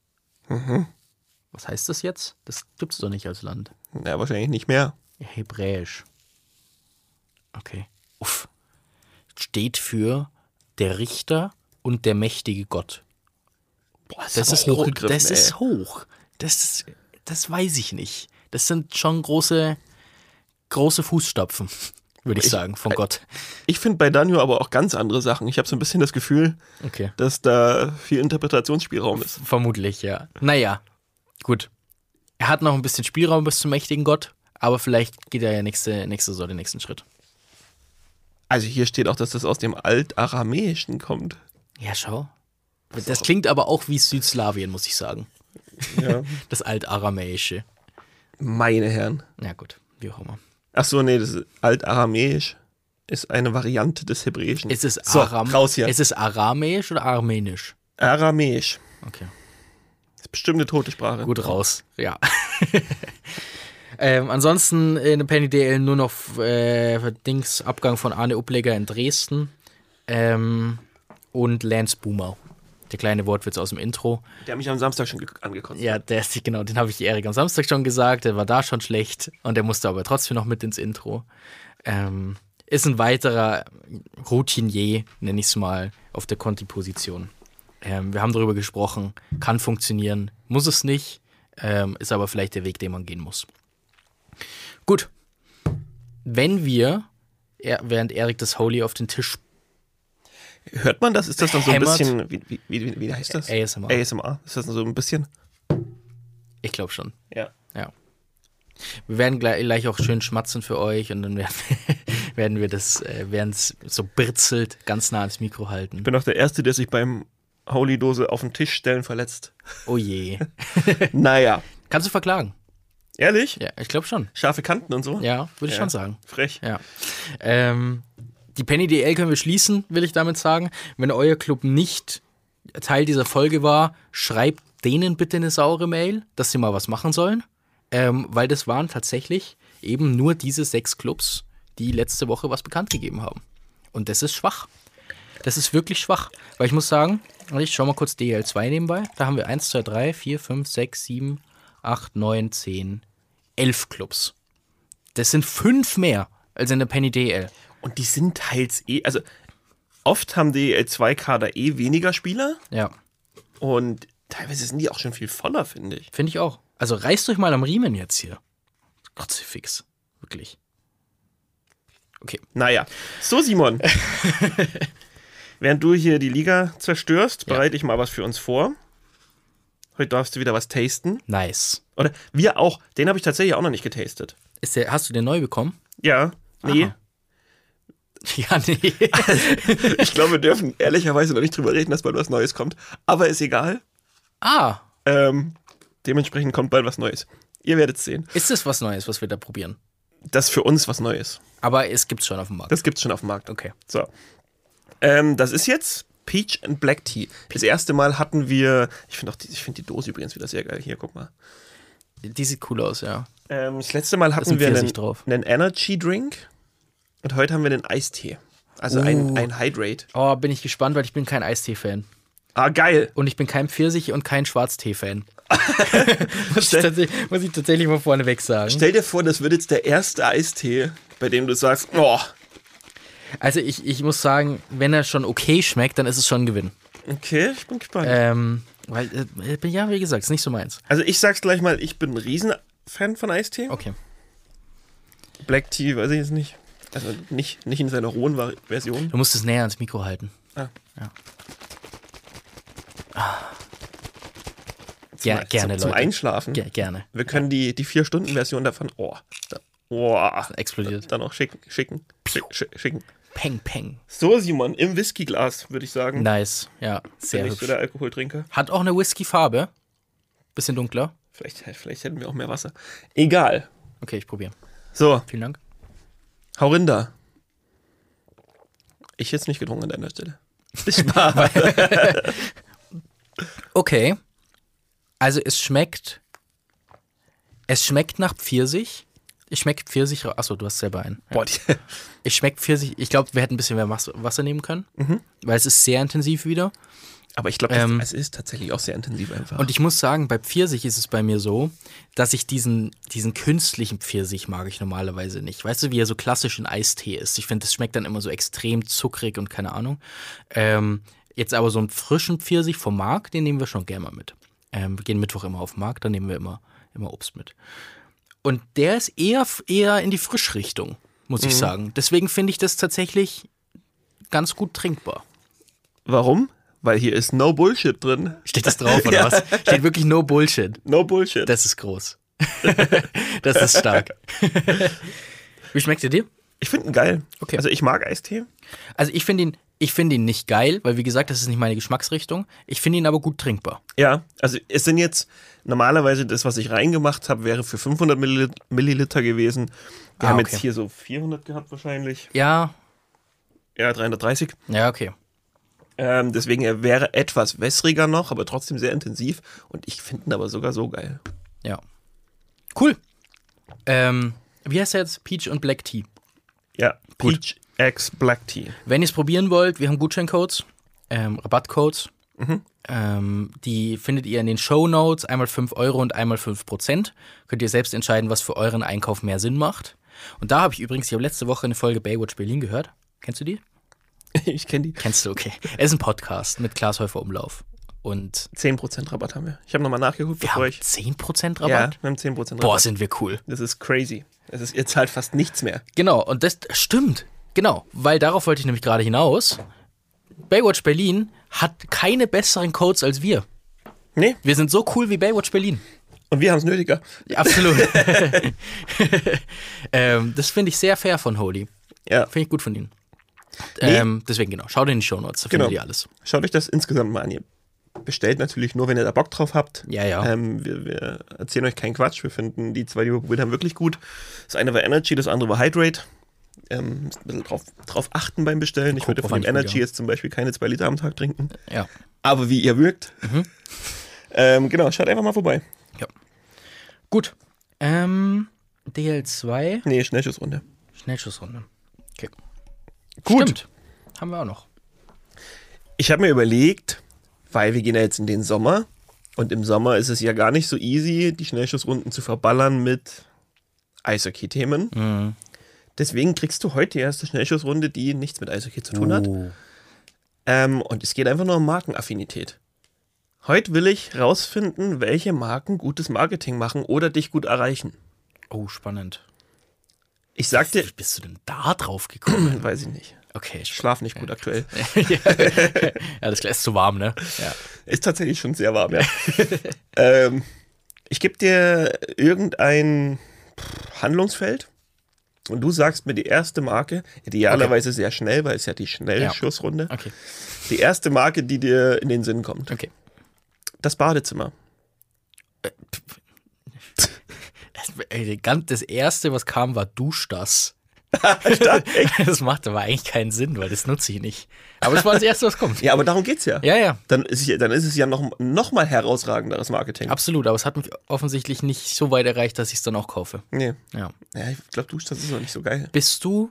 Was heißt das jetzt? Das gibt's doch nicht als Land. Ja, wahrscheinlich nicht mehr. Hebräisch. Okay. Uff. Steht für der Richter und der mächtige Gott. Boah, Das ist hochgegriffen, das ist hoch. Das weiß ich nicht. Das sind schon große Fußstapfen, würde ich sagen, von Gott. Ich finde bei Danjo aber auch ganz andere Sachen. Ich habe so ein bisschen das Gefühl, Okay. dass da viel Interpretationsspielraum ist. Vermutlich, ja. Naja, gut. Er hat noch ein bisschen Spielraum bis zum mächtigen Gott, aber vielleicht geht er ja nächste Saison den nächsten Schritt. Also hier steht auch, dass das aus dem Altaramäischen kommt. Ja, schau. Das klingt aber auch wie Südslawien, muss ich sagen. Ja. Das Altaramäische. Meine Herren. Ja, gut, wie auch immer. Ach so, nee, das ist Altaramäisch ist eine Variante des Hebräischen. Ist es, so, raus hier. Ist es Aramäisch oder Armenisch? Aramäisch. Okay. Das ist bestimmt eine tote Sprache. Gut raus, ja. Ansonsten in der Penny DL nur noch Abgang von Arne Uppleger in Dresden und Lance Boomer. Der kleine Wortwitz aus dem Intro. Der hat mich am Samstag schon angekotzt. Ja, genau, den habe ich Erik am Samstag schon gesagt. Der war da schon schlecht und der musste aber trotzdem noch mit ins Intro. Ist ein weiterer Routinier, nenne ich es mal, auf der Conti-Position. Wir haben darüber gesprochen, kann funktionieren, muss es nicht, ist aber vielleicht der Weg, den man gehen muss. Gut, wenn wir, während Erik das Holy auf den Tisch Hört man das? Ist das dann so ein hämmert. bisschen, wie heißt das? ASMR. ASMR. Ist das dann so ein bisschen? Ich glaube schon. Ja. Ja. Wir werden gleich auch schön schmatzen für euch und dann werden wir das, während es so britzelt, ganz nah ans Mikro halten. Ich bin auch der Erste, der sich beim Holy-Dose auf den Tisch stellen verletzt. Oh je. Naja. Kannst du verklagen? Ehrlich? Ja, ich glaube schon. Scharfe Kanten und so? Ja, würde ich schon sagen. Frech. Ja. Die Penny DL können wir schließen, will ich damit sagen. Wenn euer Club nicht Teil dieser Folge war, schreibt denen bitte eine saure Mail, dass sie mal was machen sollen. Weil das waren tatsächlich eben nur diese 6 Clubs, die letzte Woche was bekannt gegeben haben. Und das ist schwach. Das ist wirklich schwach. Weil ich muss sagen, ich schau mal kurz DL2 nebenbei. Da haben wir 1, 2, 3, 4, 5, 6, 7, 8, 9, 10, 11 Clubs. Das sind 5 mehr als in der Penny DL. Und die sind teils also oft haben die L2-Kader weniger Spieler Ja. und teilweise sind die auch schon viel voller, finde ich. Finde ich auch. Also reißt euch mal am Riemen jetzt hier. Gottfix. Wirklich. Okay. Naja. So, Simon. Während du hier die Liga zerstörst, bereite ich mal was für uns vor. Heute darfst du wieder was tasten. Nice. Oder wir auch. Den habe ich tatsächlich auch noch nicht getastet. Hast du den neu bekommen? Ja. Nee. Aha. Ja, nee. Ich glaube, wir dürfen ehrlicherweise noch nicht drüber reden, dass bald was Neues kommt. Aber ist egal. Ah, Dementsprechend kommt bald was Neues. Ihr werdet es sehen. ist das was Neues, was wir da probieren? Das ist für uns was Neues. Aber es gibt's schon auf dem Markt. Das gibt's schon auf dem Markt. Okay. So. Das ist jetzt Peach and Black Tea. Das erste Mal hatten wir, ich finde die Dose übrigens wieder sehr geil. Hier, guck mal. Die sieht cool aus, ja. Das letzte Mal ist hatten ein wir Pfirsich drauf. einen Energy Drink und heute haben wir den Eistee. Also ein Hydrate. Oh, bin ich gespannt, weil ich bin kein Eistee-Fan. Ah, geil. Und ich bin kein Pfirsich- und kein Schwarztee-Fan. muss ich tatsächlich mal vorneweg sagen. Stell dir vor, das wird jetzt der erste Eistee, bei dem du sagst, oh. Also ich muss sagen, wenn er schon okay schmeckt, dann ist es schon ein Gewinn. Okay, ich bin gespannt. Weil, ja, wie gesagt, ist nicht so meins. Also ich sag's gleich mal, ich bin ein Riesenfan von Eistee. Okay. Black Tea, weiß ich jetzt nicht. Also nicht in seiner rohen Version. Du musst es näher ans Mikro halten. Ah. Ja. Gerne, Zum Leute. Einschlafen. Gerne. Wir können die 4-Stunden-Version davon, Explodiert. dann auch schicken. Peng, peng. So, Simon, im Whiskyglas, würde ich sagen. Nice. Ja, Bin sehr nicht so hübsch. der Alkoholtrinker. Hat auch eine Whisky-Farbe. Bisschen dunkler. Vielleicht hätten wir auch mehr Wasser. Egal. Okay, ich probiere. So, Vielen Dank. hau rein da. Ich jetzt nicht getrunken an deiner Stelle. Ich war. Okay. Also es schmeckt nach Pfirsich. Es schmeckt Pfirsich. Achso, du hast selber einen. Boah, Es schmeckt Pfirsich. Ich glaube, wir hätten ein bisschen mehr Wasser nehmen können, weil es ist sehr intensiv wieder. aber ich glaube, es ist tatsächlich auch sehr intensiv einfach. Und ich muss sagen, bei Pfirsich ist es bei mir so, dass ich diesen künstlichen Pfirsich mag ich normalerweise nicht. Weißt du, wie er so klassisch in Eistee ist? Ich finde, das schmeckt dann immer so extrem zuckrig und keine Ahnung. Jetzt aber so einen frischen Pfirsich vom Markt, den nehmen wir schon gerne mal mit. Wir gehen Mittwoch immer auf den Markt, dann nehmen wir immer Obst mit. Und der ist eher in die Frischrichtung, muss ich sagen. Deswegen finde ich das tatsächlich ganz gut trinkbar. Warum? Weil hier ist no Bullshit drin. Steht das drauf oder was? Steht wirklich no Bullshit. No Bullshit. Das ist groß. Das ist stark. Wie schmeckt er dir? Ich finde ihn geil. Okay. Also ich mag Eistee. Also ich finde ihn nicht geil, weil wie gesagt, das ist nicht meine Geschmacksrichtung. Ich finde ihn aber gut trinkbar. Ja, also es sind jetzt normalerweise das, was ich reingemacht habe, wäre für 500 Milliliter gewesen. Wir haben okay. jetzt hier so 400 gehabt wahrscheinlich. Ja, 330. ja, okay. Deswegen er wäre etwas wässriger noch, aber trotzdem sehr intensiv. Und ich finde ihn aber sogar so geil. Ja. Cool. Wie heißt er jetzt? Peach und Black Tea. Ja, Gut. Peach X Black Tea. Wenn ihr es probieren wollt, wir haben Gutscheincodes, Rabattcodes. Die findet ihr in den Shownotes, einmal 5 Euro und einmal 5%. Könnt ihr selbst entscheiden, was für euren Einkauf mehr Sinn macht. Und da habe ich habe letzte Woche eine Folge Baywatch Berlin gehört. Kennst du die? Ich kenne die. Kennst du, okay. Es ist ein Podcast mit Klaas Häufer Umlauf. Und 10% Rabatt haben wir. Ich habe nochmal nachgeguckt, wir bevor haben ich... 10% Ja, Rabatt? wir haben 10% Rabatt. Boah, sind wir cool. Das ist crazy. Ihr zahlt fast nichts mehr. Genau, und das stimmt. Genau, weil darauf wollte ich nämlich gerade hinaus. Baywatch Berlin hat keine besseren Codes als wir. Nee, Wir sind so cool wie Baywatch Berlin. und wir haben es nötiger. Ja, absolut. Das finde ich sehr fair von Holy. Ja, Finde ich gut von ihnen. Nee. Deswegen genau, schaut in die Shownotes, da Genau. findet ihr alles. schaut euch das insgesamt mal an. Ihr bestellt natürlich nur, wenn ihr da Bock drauf habt. Ja, ja. Wir erzählen euch keinen Quatsch. Wir finden die zwei, die wir probiert haben, wirklich gut. Das eine war Energy, das andere war Hydrate. Müsst ein bisschen drauf achten beim Bestellen. Ich würde Coke von dem fand ich gut, Energy ja. jetzt zum Beispiel keine 2 Liter am Tag trinken. Ja. Aber wie ihr wirkt. Genau, schaut einfach mal vorbei. Gut. DL2, Nee, Schnellschussrunde. Schnellschussrunde. Okay. Gut. Stimmt. Haben wir auch noch. Ich habe mir überlegt, weil wir gehen ja jetzt in den Sommer und im Sommer ist es ja gar nicht so easy, die Schnellschussrunden zu verballern mit Eishockey-Themen. Deswegen kriegst du heute die erste Schnellschussrunde, die nichts mit Eishockey zu tun hat. Und es geht einfach nur um Markenaffinität. Heute will ich rausfinden, welche Marken gutes Marketing machen oder dich gut erreichen. Oh, spannend. Ich sag dir, Wie bist du denn da drauf gekommen? weiß ich nicht. Okay, Ich schlaf nicht gut aktuell. ja, das ist zu warm, ne? Ja. Ist tatsächlich schon sehr warm, ja. Ich gebe dir irgendein Handlungsfeld und du sagst mir die erste Marke, idealerweise sehr schnell, weil es ja die Schnellschussrunde. Okay. Die erste Marke, die dir in den Sinn kommt. Okay. Das Badezimmer. Das erste, was kam, war Dusch das. Das macht aber eigentlich keinen Sinn, weil das nutze ich nicht. Aber das war das erste, was kommt. Ja, aber darum geht's ja. Ja, ja. Dann ist es ja noch mal herausragenderes Marketing. Absolut, aber es hat mich offensichtlich nicht so weit erreicht, dass ich es dann auch kaufe. Nee. Ja. Ja, ich glaube, das ist noch nicht so geil. Bist du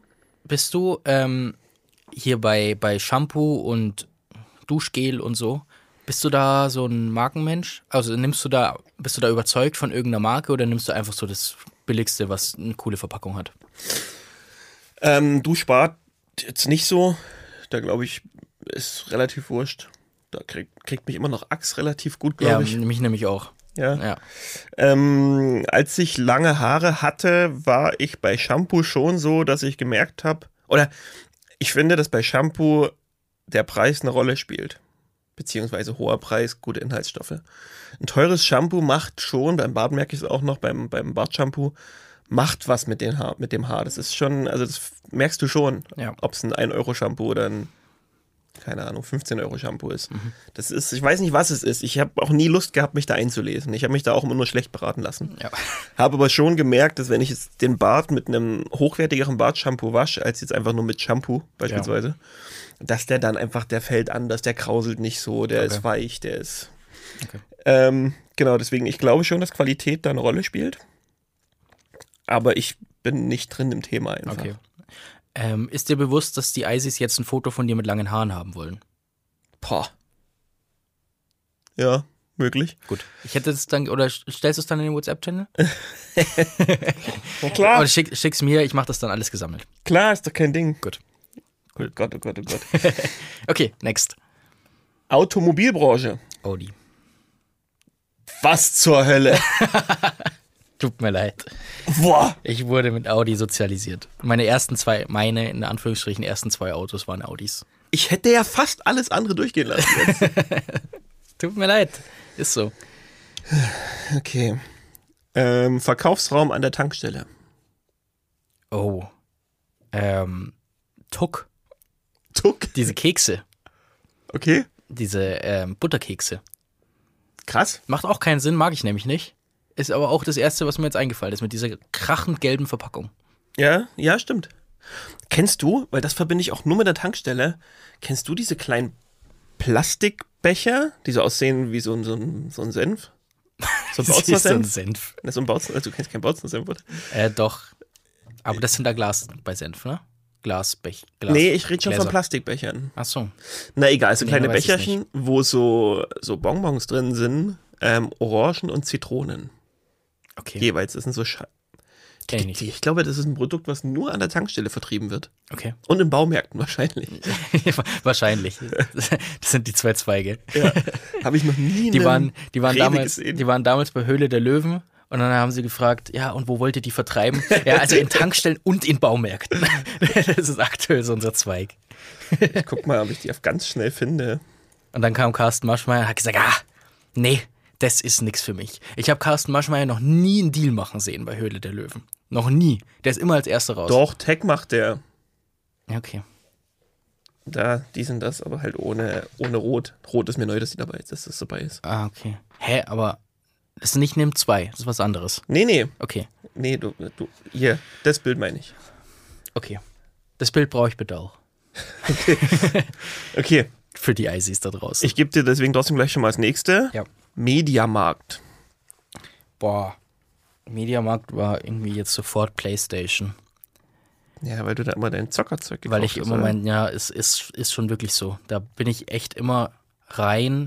hier bei Shampoo und Duschgel und so, bist du da so ein Markenmensch? Also bist du da überzeugt von irgendeiner Marke oder nimmst du einfach so das Billigste, was eine coole Verpackung hat? Du spart jetzt nicht so. Da glaube ich, ist relativ wurscht. Da kriegt mich immer noch Axe relativ gut, Ja, glaube ich. mich nämlich auch. Ja. Ja. Als ich lange Haare hatte, war ich bei Shampoo schon so, dass ich gemerkt habe, oder ich finde, dass bei Shampoo der Preis eine Rolle spielt. Beziehungsweise hoher Preis, gute Inhaltsstoffe. Ein teures Shampoo macht schon, beim Bart merke ich es auch noch, beim Bartshampoo, macht was mit dem Haar. Das ist schon, also das merkst du schon. Ja. Ob es ein 1-Euro-Shampoo oder ein, keine Ahnung, 15 € Shampoo ist. Das ist, ich weiß nicht, was es ist. Ich habe auch nie Lust gehabt, mich da einzulesen. Ich habe mich da auch immer nur schlecht beraten lassen. Ja. Habe aber schon gemerkt, dass wenn ich jetzt den Bart mit einem hochwertigeren Bartshampoo wasche, als jetzt einfach nur mit Shampoo beispielsweise, dass der dann einfach, der fällt anders, der krauselt nicht so, der ist weich, der ist... Genau, deswegen, ich glaube schon, dass Qualität da eine Rolle spielt. Aber ich bin nicht drin im Thema einfach. Okay. Ist dir bewusst, dass die Isis jetzt ein Foto von dir mit langen Haaren haben wollen? Boah. Ja, möglich. Gut. Ich hätte es dann, oder stellst du es dann in den WhatsApp-Channel? Na klar. Oder schick's mir, ich mache das dann alles gesammelt. Klar, ist doch kein Ding. Gut. Oh Gott, oh Gott, oh Gott. Okay, next. Automobilbranche. Audi. Was zur Hölle? Tut mir leid. Boah. Ich wurde mit Audi sozialisiert. Meine in Anführungsstrichen, ersten zwei Autos waren Audis. Ich hätte ja fast alles andere durchgehen lassen jetzt. Tut mir leid. Ist so. Okay. Verkaufsraum an der Tankstelle. Oh. Tuck. Tuck. Diese Kekse. Okay. Diese Butterkekse. Krass. Macht auch keinen Sinn, mag ich nämlich nicht. Ist aber auch das Erste, was mir jetzt eingefallen ist, mit dieser krachend gelben Verpackung. Ja, stimmt. Kennst du, weil das verbinde ich auch nur mit der Tankstelle, kennst du diese kleinen Plastikbecher, die so aussehen wie so ein Senf? So ein Bautzner So ein Senf? Senf. Das ist so ein Bautzner, also du kennst keinen Bautzner Senf, oder? Doch. Aber das sind da Glas bei Senf, ne? Glas. Nee, ich rede schon Gläser. von Plastikbechern. Ach so. Na egal, so Nee, kleine weiß ich Becherchen, wo so Bonbons drin sind, Orangen und Zitronen. Okay. Jeweils, das sind so Kenn ich nicht. Ich glaube, das ist ein Produkt, was nur an der Tankstelle vertrieben wird. Okay. Und in Baumärkten wahrscheinlich. Wahrscheinlich. Das sind die zwei Zweige. Ja. Habe ich noch nie Die waren gesehen. damals bei Höhle der Löwen und dann haben sie gefragt, ja, und wo wollt ihr die vertreiben? Ja, also in Tankstellen und in Baumärkten. Das ist aktuell so unser Zweig. Ich guck mal, ob ich die auf ganz schnell finde. Und dann kam Carsten Maschmeyer und hat gesagt, nee, das ist nix für mich. Ich habe Carsten Maschmeyer noch nie einen Deal machen sehen bei Höhle der Löwen. Noch nie. Der ist immer als Erster raus. Doch, Tech macht der. Ja, okay. Da, die sind das, aber halt ohne Rot. Rot ist mir neu, dass das dabei ist. Ah, okay. Hä, aber das ist nicht NIM 2, das ist was anderes. Nee. Okay, Nee, du, hier, das Bild meine ich. okay. Das Bild brauche ich bitte auch. Okay, Für die Isis da draußen. ich gebe dir deswegen trotzdem gleich schon mal das nächste. Ja. Mediamarkt. Boah. Mediamarkt war irgendwie jetzt sofort PlayStation. Ja, weil du da immer dein Zockerzeug gekauft Weil ich hast, im oder? Moment, ja, es ist schon wirklich so. Da bin ich echt immer rein.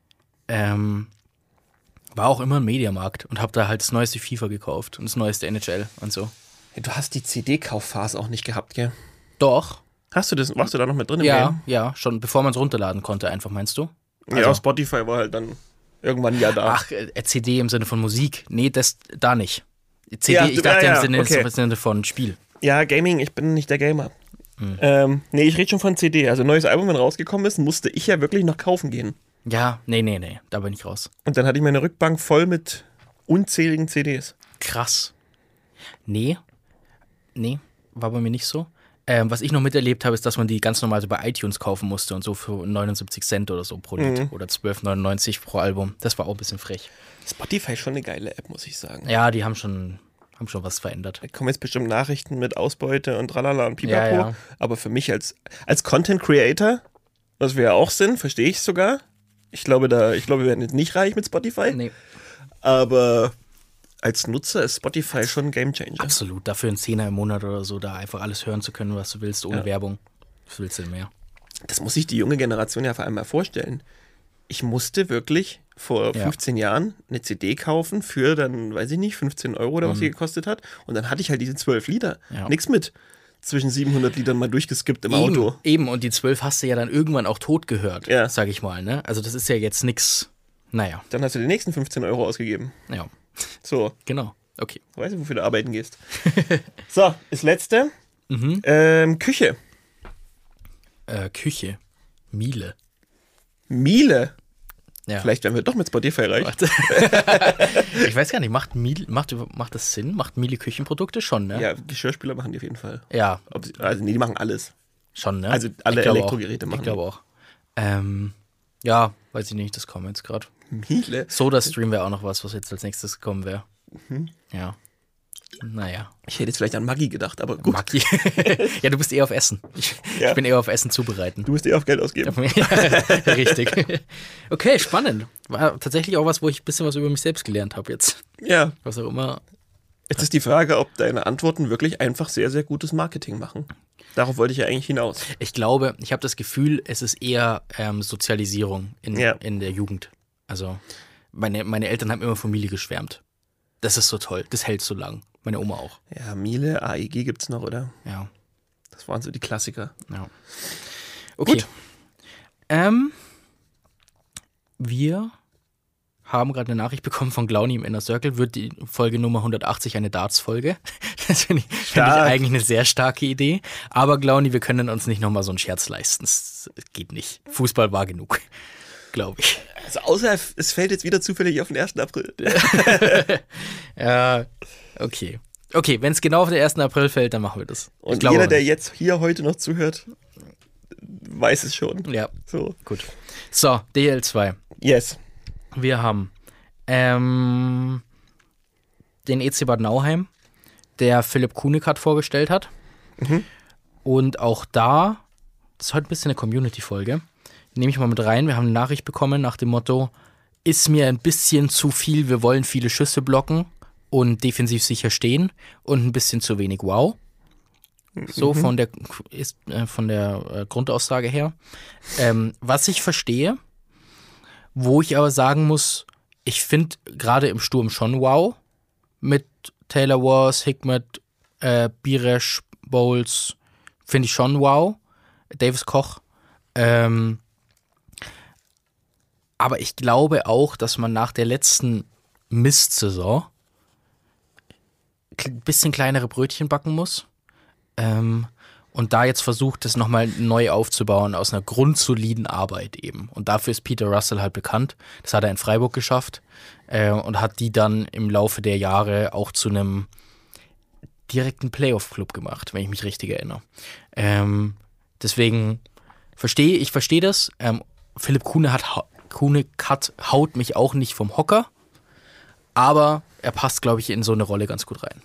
War auch immer ein Mediamarkt und habe da halt das neueste FIFA gekauft und das neueste NHL und so. Ja, du hast die CD-Kaufphase auch nicht gehabt, gell? Doch. Warst du da noch mit drin im Ja, ja, schon bevor man es runterladen konnte, einfach, meinst du? Game? Ja, Spotify war halt dann irgendwann ja da. Ach, CD im Sinne von Musik. Nee, das da nicht. CD, Ja, ich dachte ja, im Sinne, okay. im Sinne von Spiel. Ja, Gaming, ich bin nicht der Gamer. Nee, ich rede schon von CD. Also, neues Album, wenn rausgekommen ist, musste ich ja wirklich noch kaufen gehen. Ja, nee, da bin ich raus. Und dann hatte ich meine Rückbank voll mit unzähligen CDs. Krass. Nee, war bei mir nicht so. Was ich noch miterlebt habe, ist, dass man die ganz normal so bei iTunes kaufen musste und so für 79 Cent oder so pro Lied oder 12,99 pro Album. Das war auch ein bisschen frech. Spotify ist schon eine geile App, muss ich sagen. Ja, die haben schon was verändert. Da kommen jetzt bestimmt Nachrichten mit Ausbeute und tralala und pipapo. Ja. Aber für mich als Content Creator, was wir ja auch sind, verstehe ich es sogar. Ich glaube, wir werden jetzt nicht reich mit Spotify. Nee. Aber als Nutzer ist Spotify schon ein Gamechanger. Absolut, dafür einen Zehner im Monat oder so, da einfach alles hören zu können, was du willst, ohne Werbung. Was willst du denn mehr? Das muss sich die junge Generation ja vor allem mal vorstellen. Ich musste wirklich vor 15 Jahren eine CD kaufen für dann, weiß ich nicht, 15 € oder was sie gekostet hat. Und dann hatte ich halt diese 12 Lieder. Ja. Nix mit zwischen 700 Liedern mal durchgeskippt im Auto. Eben, und die 12 hast du ja dann irgendwann auch tot gehört, sag ich mal. Ne? Also das ist ja jetzt nix, naja. Dann hast du die nächsten 15 € ausgegeben. Ja, So, genau, okay. weißt du, wofür du arbeiten gehst. So, das letzte. Küche. Küche, Miele. Miele. Ja. Vielleicht werden wir doch mit Spotify reich. Ich weiß gar nicht, macht das Sinn? Macht Miele Küchenprodukte schon, ne? Ja, Geschirrspüler machen die auf jeden Fall. Ja, Die machen alles. schon, ne? Also alle Ich glaube Elektrogeräte auch. machen Ich glaube auch. Ja, weiß ich nicht, das kommt jetzt gerade. Miele? SodaStream wäre auch noch was jetzt als nächstes gekommen wäre. Ja. Naja. Ich hätte jetzt vielleicht an Maggi gedacht, aber gut. Maggi. Ja, du bist eher auf Essen. Ich bin eher auf Essen zubereiten. Du musst auf Geld ausgeben. Richtig. Okay, spannend. War tatsächlich auch was, wo ich ein bisschen was über mich selbst gelernt habe jetzt. Ja. Was auch immer. Jetzt ist die Frage, ob deine Antworten wirklich einfach sehr, sehr gutes Marketing machen. Darauf wollte ich ja eigentlich hinaus. Ich glaube, ich habe das Gefühl, es ist eher Sozialisierung in der Jugend. Also meine Eltern haben immer Familie geschwärmt. Das ist so toll, das hält so lang. Meine Oma auch. Ja, Miele, AEG gibt's noch, oder? Ja. Das waren so die Klassiker. Ja. Okay. Gut. Wir haben gerade eine Nachricht bekommen von Glauni im Inner Circle, wird die Folge Nummer 180 eine Darts-Folge. Das finde ich eigentlich eine sehr starke Idee. Aber Glauni, wir können uns nicht nochmal so einen Scherz leisten. Das geht nicht. Fußball war genug, glaube ich. Also außer es fällt jetzt wieder zufällig auf den 1. April. Ja, okay. Okay, wenn es genau auf den 1. April fällt, dann machen wir das. Und jeder, der jetzt hier heute noch zuhört, weiß es schon. Ja, so. Gut. So, DL2. Yes. Wir haben den EC Bad Nauheim, der Philipp Kuhnekart vorgestellt hat. Und auch da, das ist heute ein bisschen eine Community-Folge, nehme ich mal mit rein. Wir haben eine Nachricht bekommen nach dem Motto, ist mir ein bisschen zu viel, wir wollen viele Schüsse blocken und defensiv sicher stehen und ein bisschen zu wenig Wow. So von der Grundaussage her. Was ich verstehe, wo ich aber sagen muss, ich finde gerade im Sturm schon Wow mit Taylor Wars, Hikmet, Biresh, Bowles, finde ich schon Wow. Davis Koch. Aber ich glaube auch, dass man nach der letzten Mistsaison ein bisschen kleinere Brötchen backen muss. Und da jetzt versucht, das nochmal neu aufzubauen aus einer grundsoliden Arbeit eben. Und dafür ist Peter Russell halt bekannt. Das hat er in Freiburg geschafft und hat die dann im Laufe der Jahre auch zu einem direkten Playoff-Club gemacht, wenn ich mich richtig erinnere. Deswegen verstehe das. Philipp Kuhnekart haut mich auch nicht vom Hocker, aber er passt, glaube ich, in so eine Rolle ganz gut rein.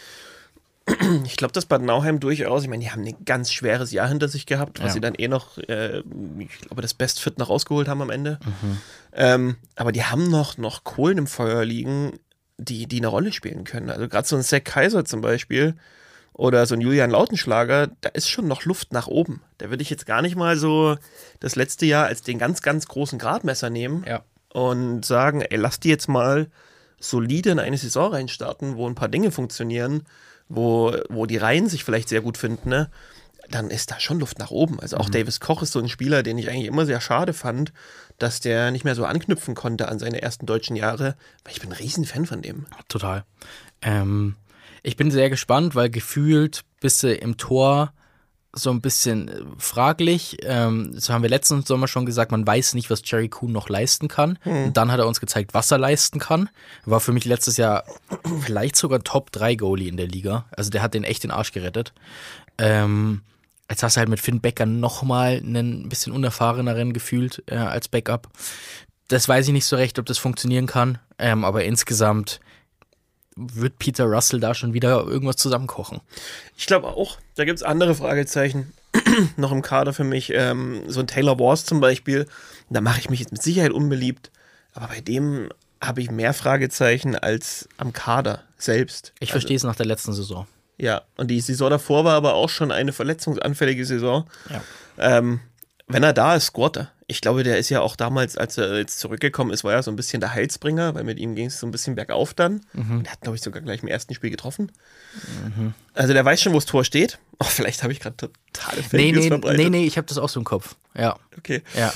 Ich glaube, dass Bad Nauheim durchaus, ich meine, die haben ein ganz schweres Jahr hinter sich gehabt, was sie dann noch, ich glaube, das Best-Fit noch rausgeholt haben am Ende. Aber die haben noch Kohlen im Feuer liegen, die eine Rolle spielen können. Also gerade so ein Zach Kaiser zum Beispiel oder so ein Julian Lautenschlager, da ist schon noch Luft nach oben. Da würde ich jetzt gar nicht mal so das letzte Jahr als den ganz, ganz großen Gradmesser nehmen und sagen, ey, lass die jetzt mal solide in eine Saison reinstarten, wo ein paar Dinge funktionieren, wo die Reihen sich vielleicht sehr gut finden, ne? Dann ist da schon Luft nach oben. Also auch Davis Koch ist so ein Spieler, den ich eigentlich immer sehr schade fand, dass der nicht mehr so anknüpfen konnte an seine ersten deutschen Jahre, weil ich bin ein Riesenfan von dem. Total. Ich bin sehr gespannt, weil gefühlt bist du im Tor so ein bisschen fraglich. Das haben wir letzten Sommer schon gesagt, man weiß nicht, was Jerry Kuhn noch leisten kann. Und dann hat er uns gezeigt, was er leisten kann. War für mich letztes Jahr vielleicht sogar Top-3-Goalie in der Liga. Also der hat den echt den Arsch gerettet. Jetzt hast du halt mit Finn Becker nochmal einen bisschen unerfahreneren gefühlt als Backup. Das weiß ich nicht so recht, ob das funktionieren kann. Aber insgesamt wird Peter Russell da schon wieder irgendwas zusammenkochen. Ich glaube auch, da gibt es andere Fragezeichen noch im Kader für mich. So ein Taylor Wars zum Beispiel, da mache ich mich jetzt mit Sicherheit unbeliebt. Aber bei dem habe ich mehr Fragezeichen als am Kader selbst. Ich verstehe es nach der letzten Saison. Ja, und die Saison davor war aber auch schon eine verletzungsanfällige Saison. Ja. Wenn er da ist, scoret er. Ich glaube, der ist ja auch damals, als er jetzt zurückgekommen ist, war er so ein bisschen der Heilsbringer, weil mit ihm ging es so ein bisschen bergauf dann. Und er hat, glaube ich, sogar gleich im ersten Spiel getroffen. Also der weiß schon, wo das Tor steht. Oh, vielleicht habe ich gerade totale Fake-News verbreitet. Nee, ich habe das auch so im Kopf. Ja. Okay. Ja.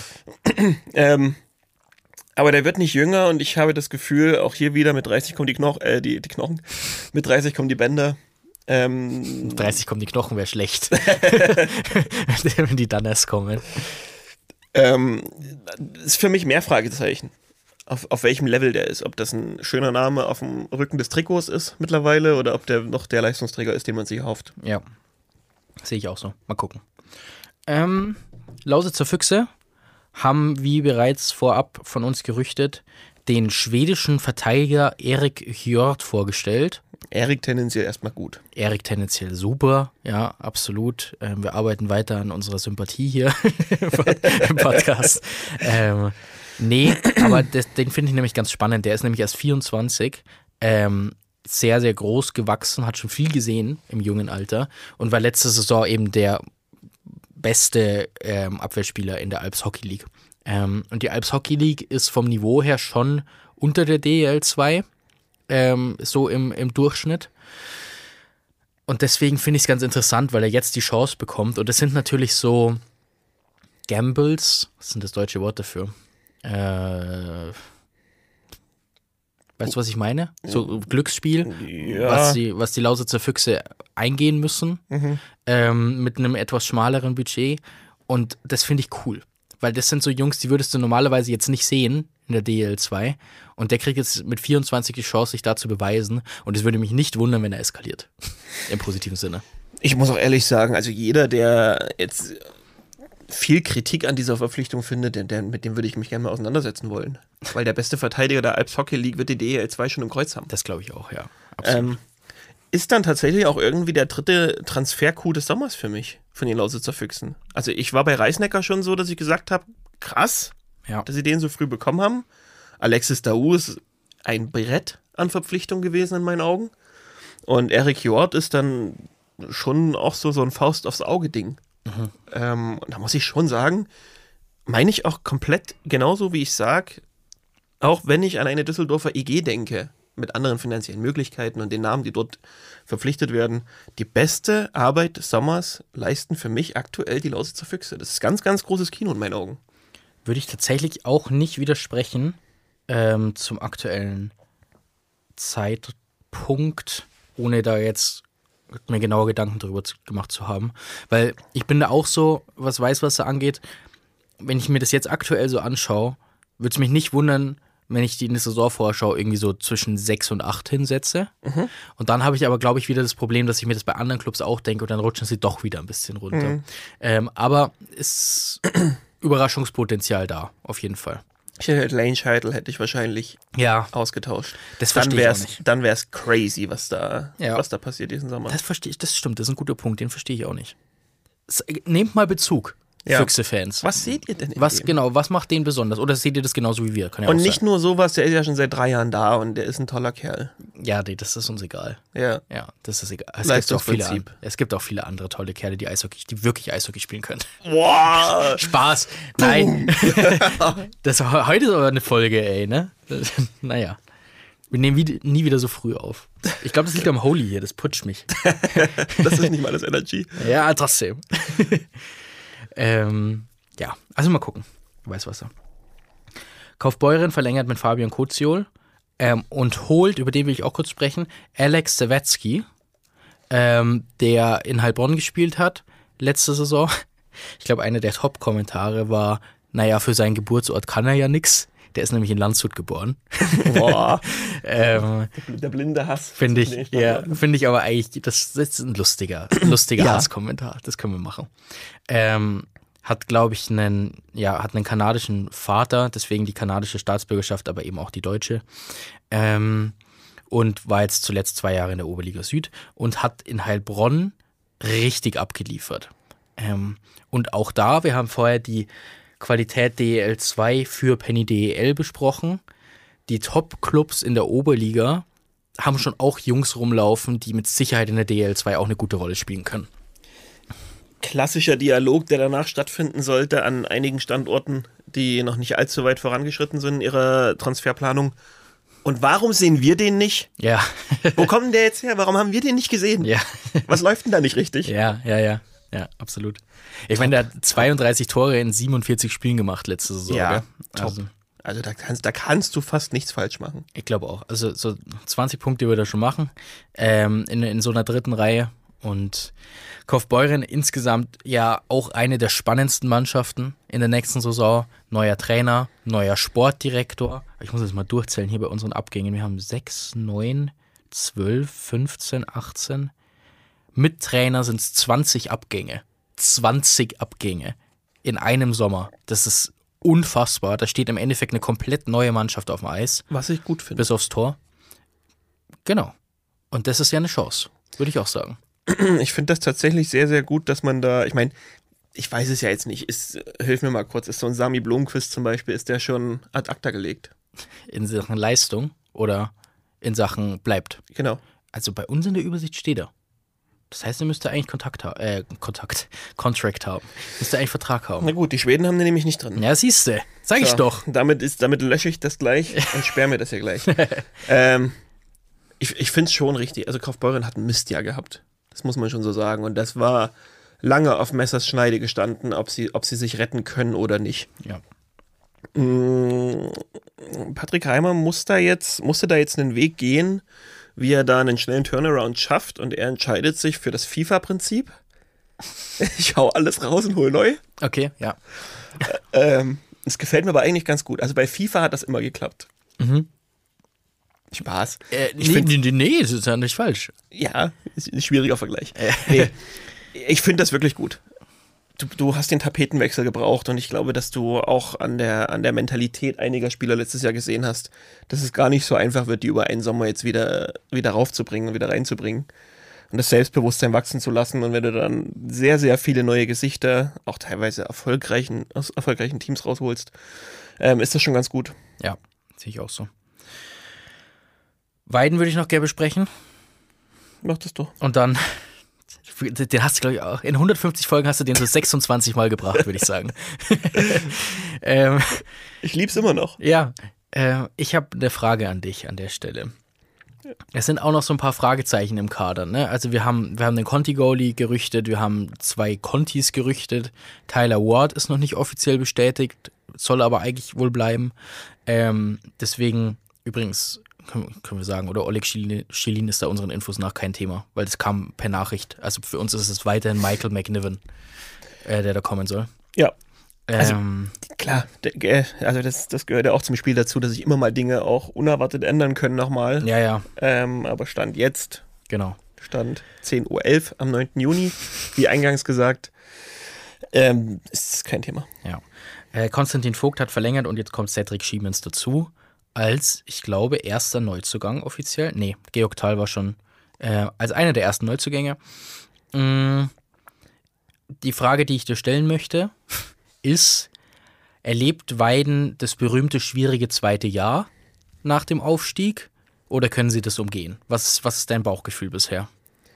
Aber der wird nicht jünger und ich habe das Gefühl, auch hier wieder mit 30 kommen die Knochen, mit 30 kommen die Bänder. 30 kommen die Knochen, wäre schlecht. Wenn die dann erst kommen. Ist für mich mehr Fragezeichen, auf welchem Level der ist. Ob das ein schöner Name auf dem Rücken des Trikots ist mittlerweile oder ob der noch der Leistungsträger ist, den man sich hofft. Ja, sehe ich auch so. Mal gucken. Lausitzer Füchse haben, wie bereits vorab von uns gerüchtet, den schwedischen Verteidiger Erik Hjort vorgestellt. Erik tendenziell erstmal gut. Erik tendenziell super, ja, absolut. Wir arbeiten weiter an unserer Sympathie hier im Podcast. Nee, aber den finde ich nämlich ganz spannend. Der ist nämlich erst 24, sehr, sehr groß gewachsen, hat schon viel gesehen im jungen Alter und war letzte Saison eben der beste Abwehrspieler in der Alps Hockey League. Und die Alps Hockey League ist vom Niveau her schon unter der DEL 2, so im Durchschnitt. Und deswegen finde ich es ganz interessant, weil er jetzt die Chance bekommt. Und das sind natürlich so Gambles, was ist denn das deutsche Wort dafür? Weißt du, was ich meine? So Glücksspiel, Ja. was die Lausitzer Füchse eingehen müssen, mit einem etwas schmaleren Budget. Und das finde ich cool, weil das sind so Jungs, die würdest du normalerweise jetzt nicht sehen in der DEL 2. Und der kriegt jetzt mit 24 die Chance, sich da zu beweisen. Und es würde mich nicht wundern, wenn er eskaliert. Im positiven Sinne. Ich muss auch ehrlich sagen, also jeder, der jetzt viel Kritik an dieser Verpflichtung findet, mit dem würde ich mich gerne mal auseinandersetzen wollen. Weil der beste Verteidiger der Alps Hockey League wird die DEL 2 schon im Kreuz haben. Das glaube ich auch, ja. Absolut. Ist dann tatsächlich auch irgendwie der dritte Transfer-Coup des Sommers für mich, von den Lausitzer Füchsen. Also ich war bei Reisnecker schon so, dass ich gesagt habe, krass, Ja. dass sie den so früh bekommen haben. Alexis Daou ist ein Brett an Verpflichtung gewesen in meinen Augen. Und Erik Hjort ist dann schon auch so ein Faust aufs Auge-Ding. Und da muss ich schon sagen, meine ich auch komplett genauso, wie ich sage, auch wenn ich an eine Düsseldorfer EG denke, mit anderen finanziellen Möglichkeiten und den Namen, die dort verpflichtet werden, die beste Arbeit des Sommers leisten für mich aktuell die Lausitzer Füchse. Das ist ganz, ganz großes Kino in meinen Augen. Würde ich tatsächlich auch nicht widersprechen zum aktuellen Zeitpunkt, ohne da jetzt mir genaue Gedanken darüber gemacht zu haben. Weil ich bin da auch so, was Weißwasser angeht, wenn ich mir das jetzt aktuell so anschaue, würde es mich nicht wundern, wenn ich die in der Saisonvorschau irgendwie so zwischen 6 und 8 hinsetze. Und dann habe ich aber, glaube ich, wieder das Problem, dass ich mir das bei anderen Clubs auch denke und dann rutschen sie doch wieder ein bisschen runter. Aber ist Überraschungspotenzial da, auf jeden Fall. Ich hätte Lane Scheitel hätte ich wahrscheinlich Ja, ausgetauscht. das verstehe ich auch nicht. Dann wäre es crazy, was da passiert diesen Sommer. Das verstehe ich, das stimmt, das ist ein guter Punkt, den verstehe ich auch nicht. Nehmt mal Bezug, Ja. Füchse-Fans. Was seht ihr denn in Was dem? genau, was macht den besonders? Oder seht ihr das genauso wie wir? Kann ja Und auch nicht sein. nur sowas, der ist ja schon seit 3 Jahren da und der ist ein toller Kerl. Ja, nee, das ist uns egal. Ja. Ja, das ist egal. Leistungsprinzip. Es gibt auch viele andere tolle Kerle, die wirklich Eishockey spielen können. Boah! Spaß! Nein! Heute ist aber eine Folge, ey, ne? Naja. Wir nehmen nie wieder so früh auf. Ich glaube, das liegt am Holy hier, das putscht mich. Das ist nicht mal das Energy. Ja, trotzdem. Ja, also mal gucken. Weißwasser. Kaufbeuren verlängert mit Fabian Koziol und holt, über den will ich auch kurz sprechen, Alex Sawatzki, der in Heilbronn gespielt hat, letzte Saison. Ich glaube, einer der Top-Kommentare war, naja, für seinen Geburtsort kann er ja nix. Der ist nämlich in Landshut geboren. Boah. Der blinde Hass. Finde ich aber eigentlich, das ist ein lustiger Ja. Hasskommentar. Das können wir machen. Hat, glaube ich, einen kanadischen Vater, deswegen die kanadische Staatsbürgerschaft, aber eben auch die deutsche. Und war jetzt zuletzt 2 Jahre in der Oberliga Süd und hat in Heilbronn richtig abgeliefert. Und auch da, wir haben vorher die Qualität DEL 2 für Penny DEL besprochen. Die Top-Clubs in der Oberliga haben schon auch Jungs rumlaufen, die mit Sicherheit in der DEL 2 auch eine gute Rolle spielen können. Klassischer Dialog, der danach stattfinden sollte an einigen Standorten, die noch nicht allzu weit vorangeschritten sind in ihrer Transferplanung. Und warum sehen wir den nicht? Ja. Wo kommt denn der jetzt her? Warum haben wir den nicht gesehen? Ja. Was läuft denn da nicht richtig? Ja, absolut. Ich meine, der hat 32 Tore in 47 Spielen gemacht letzte Saison. Ja, gell? top. Also da kannst du fast nichts falsch machen. Ich glaube auch. Also so 20 Punkte würde er schon machen in so einer dritten Reihe. Und Kaufbeuren insgesamt ja auch eine der spannendsten Mannschaften in der nächsten Saison. Neuer Trainer, neuer Sportdirektor. Ich muss jetzt mal durchzählen hier bei unseren Abgängen. Wir haben 6, 9, 12, 15, 18. Mit Trainer sind es 20 Abgänge. 20 Abgänge in einem Sommer. Das ist unfassbar. Da steht im Endeffekt eine komplett neue Mannschaft auf dem Eis, Was ich gut finde. bis aufs Tor. Genau. Und das ist ja eine Chance, würde ich auch sagen. Ich finde das tatsächlich sehr, sehr gut, dass man da, ich meine, ich weiß es ja jetzt nicht, hilf mir mal kurz, ist so ein Sami Blomqvist zum Beispiel, ist der schon ad acta gelegt? In Sachen Leistung oder in Sachen bleibt. Genau. Also bei uns in der Übersicht steht er. Das heißt, er müsste eigentlich Contract haben. Müsste eigentlich Vertrag haben. Na gut, die Schweden haben den nämlich nicht drin. Ja, siehst du. Sag ich So, doch. Damit lösche ich das gleich und sperre mir das hier gleich. Ich finde es schon richtig. Also Kaufbeuren hat ein Mistjahr gehabt. Das muss man schon so sagen. Und das war lange auf Messers Schneide gestanden, ob sie sich retten können oder nicht. Ja. Patrick Reimer musste da jetzt einen Weg gehen, wie er da einen schnellen Turnaround schafft, und er entscheidet sich für das FIFA-Prinzip. Ich hau alles raus und hol neu. Okay, ja. Es gefällt mir aber eigentlich ganz gut. Also bei FIFA hat das immer geklappt. Mhm. Spaß. Nee, das ist ja nicht falsch. Ja, ist ein schwieriger Vergleich. Nee, ich finde das wirklich gut. Du hast den Tapetenwechsel gebraucht, und ich glaube, dass du auch an der Mentalität einiger Spieler letztes Jahr gesehen hast, dass es gar nicht so einfach wird, die über einen Sommer jetzt wieder raufzubringen und wieder reinzubringen und das Selbstbewusstsein wachsen zu lassen. Und wenn du dann sehr, sehr viele neue Gesichter, auch teilweise aus erfolgreichen Teams rausholst, ist das schon ganz gut. Ja, sehe ich auch so. Weiden würde ich noch gerne besprechen. Mach das doch. Und dann, den hast du, glaube ich, auch. In 150 Folgen hast du den so 26 Mal gebracht, würde ich sagen. Ich lieb's immer noch. Ja, ich habe eine Frage an dich an der Stelle. Es sind auch noch so ein paar Fragezeichen im Kader, ne? Also wir haben den Conti-Goalie gerüchtet, wir haben 2 Contis gerüchtet. Tyler Ward ist noch nicht offiziell bestätigt, soll aber eigentlich wohl bleiben. Deswegen, übrigens, können wir sagen, oder Oleg Schilin ist da unseren Infos nach kein Thema, weil das kam per Nachricht. Also für uns ist es weiterhin Michael McNiven, der da kommen soll. Ja. Also, klar, also das gehört ja auch zum Spiel dazu, dass sich immer mal Dinge auch unerwartet ändern können nochmal. Ja. Aber Stand jetzt, Genau. Stand 10:11 Uhr am 9. Juni, wie eingangs gesagt, ist es kein Thema. Ja. Konstantin Vogt hat verlängert und jetzt kommt Cedric Schiemens dazu, als, ich glaube, erster Neuzugang offiziell. Nee, Georg Thal war schon als einer der ersten Neuzugänge. Die Frage, die ich dir stellen möchte, ist, erlebt Weiden das berühmte schwierige zweite Jahr nach dem Aufstieg oder können sie das umgehen? Was ist dein Bauchgefühl bisher?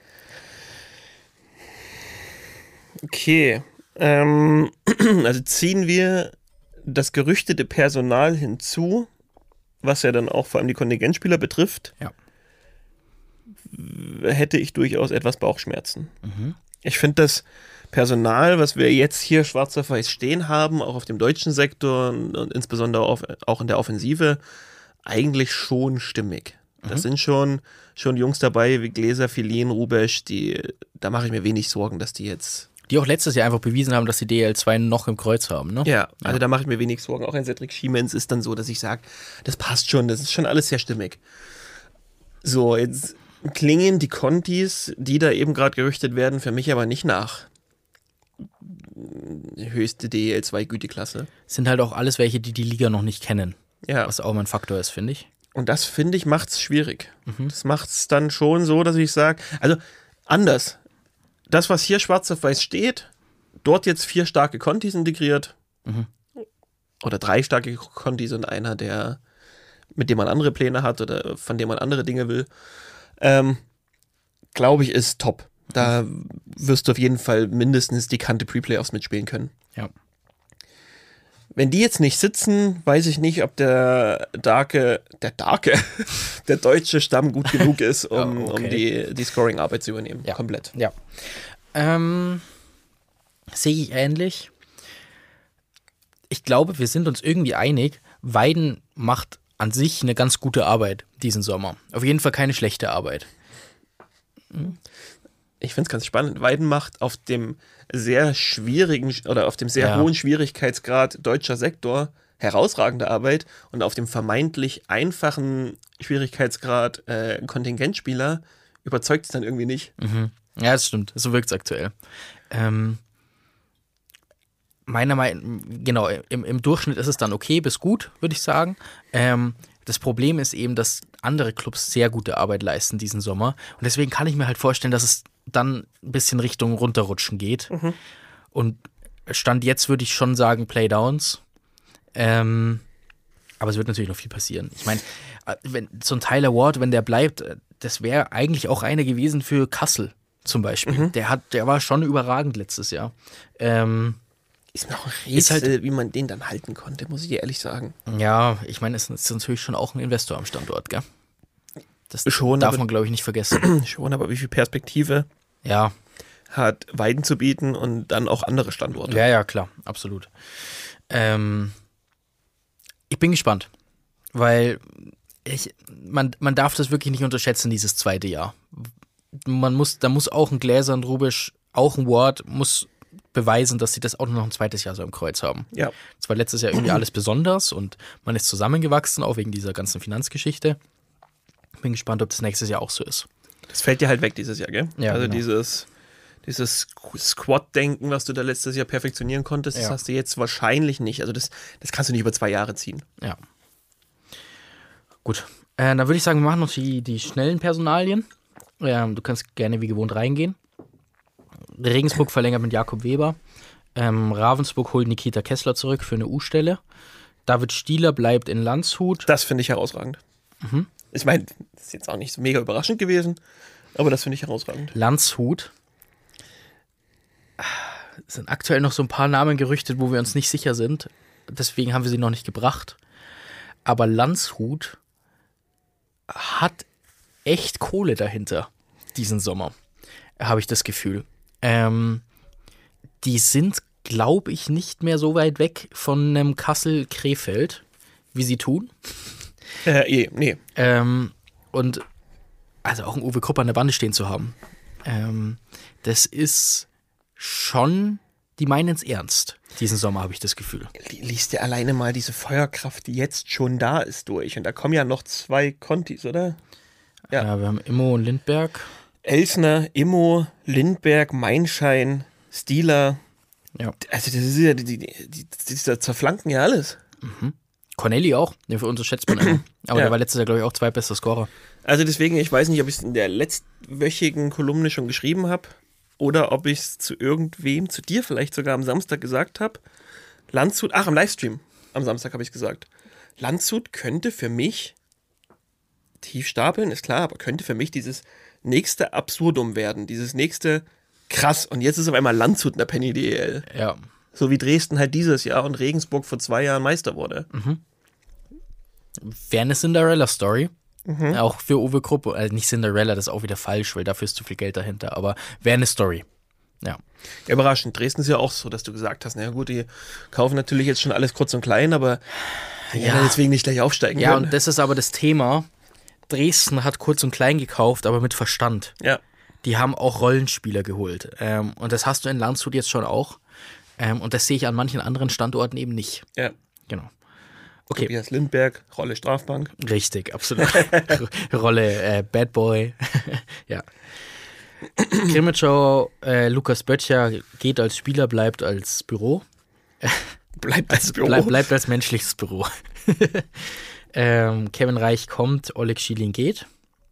Okay, also ziehen wir das gerüchtete Personal hinzu, was ja dann auch vor allem die Kontingentspieler betrifft, Ja. hätte ich durchaus etwas Bauchschmerzen. Ich finde das Personal, was wir jetzt hier schwarz auf weiß stehen haben, auch auf dem deutschen Sektor und insbesondere auch in der Offensive, eigentlich schon stimmig. Das sind schon Jungs dabei wie Gläser, Filin, Rubesch, da mache ich mir wenig Sorgen, dass die jetzt... Die auch letztes Jahr einfach bewiesen haben, dass sie DL2 noch im Kreuz haben, ne? Ja, also da mache ich mir wenig Sorgen. Auch ein Cedric Schiemens ist dann so, dass ich sage, das passt schon, das ist schon alles sehr stimmig. So, jetzt klingen die Contis, die da eben gerade gerüchtet werden, für mich aber nicht nach höchste DL2 Güteklasse. Sind halt auch alles welche, die Liga noch nicht kennen. Ja. Was auch mal ein Faktor ist, finde ich. Und das, finde ich, macht es schwierig. Das macht es dann schon so, dass ich sage, also anders. Das, was hier schwarz auf weiß steht, dort jetzt 4 starke Contis integriert. Oder 3 starke Contis und einer, mit dem man andere Pläne hat oder von dem man andere Dinge will. Glaube ich, ist top. Da wirst du auf jeden Fall mindestens die Kante Pre-Playoffs mitspielen können. Ja. Wenn die jetzt nicht sitzen, weiß ich nicht, ob der deutsche Stamm gut genug ist, um die Scoring-Arbeit zu übernehmen. Ja. Komplett. Ja. Sehe ich ähnlich. Ich glaube, wir sind uns irgendwie einig, Weiden macht an sich eine ganz gute Arbeit diesen Sommer. Auf jeden Fall keine schlechte Arbeit. Ich finde es ganz spannend. Weiden macht auf dem sehr schwierigen oder auf dem sehr hohen Schwierigkeitsgrad deutscher Sektor herausragende Arbeit und auf dem vermeintlich einfachen Schwierigkeitsgrad Kontingentspieler überzeugt es dann irgendwie nicht. Ja, das stimmt. So wirkt es aktuell. meiner Meinung nach, genau, im Durchschnitt ist es dann okay bis gut, würde ich sagen. Das Problem ist eben, dass andere Clubs sehr gute Arbeit leisten diesen Sommer. Und deswegen kann ich mir halt vorstellen, dass es dann ein bisschen Richtung runterrutschen geht. Und Stand jetzt würde ich schon sagen Playdowns. Aber es wird natürlich noch viel passieren. Ich meine, wenn so ein Tyler Ward, wenn der bleibt, das wäre eigentlich auch einer gewesen für Kassel zum Beispiel. Der war schon überragend letztes Jahr. Ist mir auch ein Rätsel, wie man den dann halten konnte, muss ich dir ehrlich sagen. Ja, ich meine, es ist natürlich schon auch ein Investor am Standort, gell? Das Schon, darf man, glaube ich, nicht vergessen. Schon, aber wie viel Perspektive Ja. hat Weiden zu bieten und dann auch andere Standorte? Ja, klar, absolut. Ich bin gespannt, weil man darf das wirklich nicht unterschätzen, dieses zweite Jahr. Da muss auch ein Gläser, ein Rubisch, auch ein Ward muss beweisen, dass sie das auch noch ein zweites Jahr so im Kreuz haben. Ja. Es war letztes Jahr irgendwie alles besonders und man ist zusammengewachsen, auch wegen dieser ganzen Finanzgeschichte. Bin gespannt, ob das nächstes Jahr auch so ist. Das fällt dir halt weg dieses Jahr, gell? Ja, also genau. dieses Squad-Denken, was du da letztes Jahr perfektionieren konntest, das hast du jetzt wahrscheinlich nicht. Also das kannst du nicht über 2 Jahre ziehen. Ja. Gut. Dann würde ich sagen, wir machen noch die schnellen Personalien. Du kannst gerne wie gewohnt reingehen. Regensburg verlängert mit Jakob Weber. Ravensburg holt Nikita Kessler zurück für eine U-Stelle. David Stieler bleibt in Landshut. Das finde ich herausragend. Ich meine, das ist jetzt auch nicht so mega überraschend gewesen, aber das finde ich herausragend. Landshut. Es sind aktuell noch so ein paar Namen gerüchtet, wo wir uns nicht sicher sind. Deswegen haben wir sie noch nicht gebracht. Aber Landshut hat echt Kohle dahinter diesen Sommer, habe ich das Gefühl. Die sind, glaube ich, nicht mehr so weit weg von einem Kassel-Krefeld, wie sie tun. Nee. Und also auch einen Uwe Krupp an der Bande stehen zu haben, das ist schon, die meinen es ernst. Diesen Sommer habe ich das Gefühl. Liest dir alleine mal diese Feuerkraft, die jetzt schon da ist, durch. Und da kommen ja noch 2 Contis, oder? Ja, wir haben Immo und Lindberg. Elsner, Immo, Lindberg, Meinschein, Stieler. Ja. Also das ist ja, die zerflanken ja alles. Corneli auch, den für uns schätzt man immer. Aber Ja. der war letztes Jahr, glaube ich, auch zweitbester Scorer. Also deswegen, ich weiß nicht, ob ich es in der letztwöchigen Kolumne schon geschrieben habe oder ob ich es zu irgendwem, zu dir vielleicht sogar am Samstag gesagt habe. Landshut, am Livestream am Samstag habe ich es gesagt. Landshut könnte für mich tief stapeln, ist klar, aber könnte für mich dieses nächste Absurdum werden, dieses nächste krass. Und jetzt ist auf einmal Landshut in der Penny DEL. Ja. So wie Dresden halt dieses Jahr und Regensburg vor 2 Jahren Meister wurde. Wäre eine Cinderella-Story. Auch für Uwe Krupp. Nicht Cinderella, das ist auch wieder falsch, weil dafür ist zu viel Geld dahinter. Aber wäre eine Story. Ja. Ja, überraschend. Dresden ist ja auch so, dass du gesagt hast, na gut, die kaufen natürlich jetzt schon alles kurz und klein, aber die werden deswegen nicht gleich aufsteigen Ja, können. und das ist aber das Thema. Dresden hat kurz und klein gekauft, aber mit Verstand. Ja. Die haben auch Rollenspieler geholt. Und das hast du in Landshut jetzt schon auch. Und das sehe ich an manchen anderen Standorten eben nicht. Ja. Genau. Okay. Tobias Lindberg, Rolle Strafbank. Richtig, absolut. Rolle Bad Boy. Ja. Krimitschau, Lukas Böttcher geht als Spieler, bleibt als Büro. Bleibt als Büro. Bleibt als menschliches Büro. Kevin Reich kommt, Oleg Schilin geht.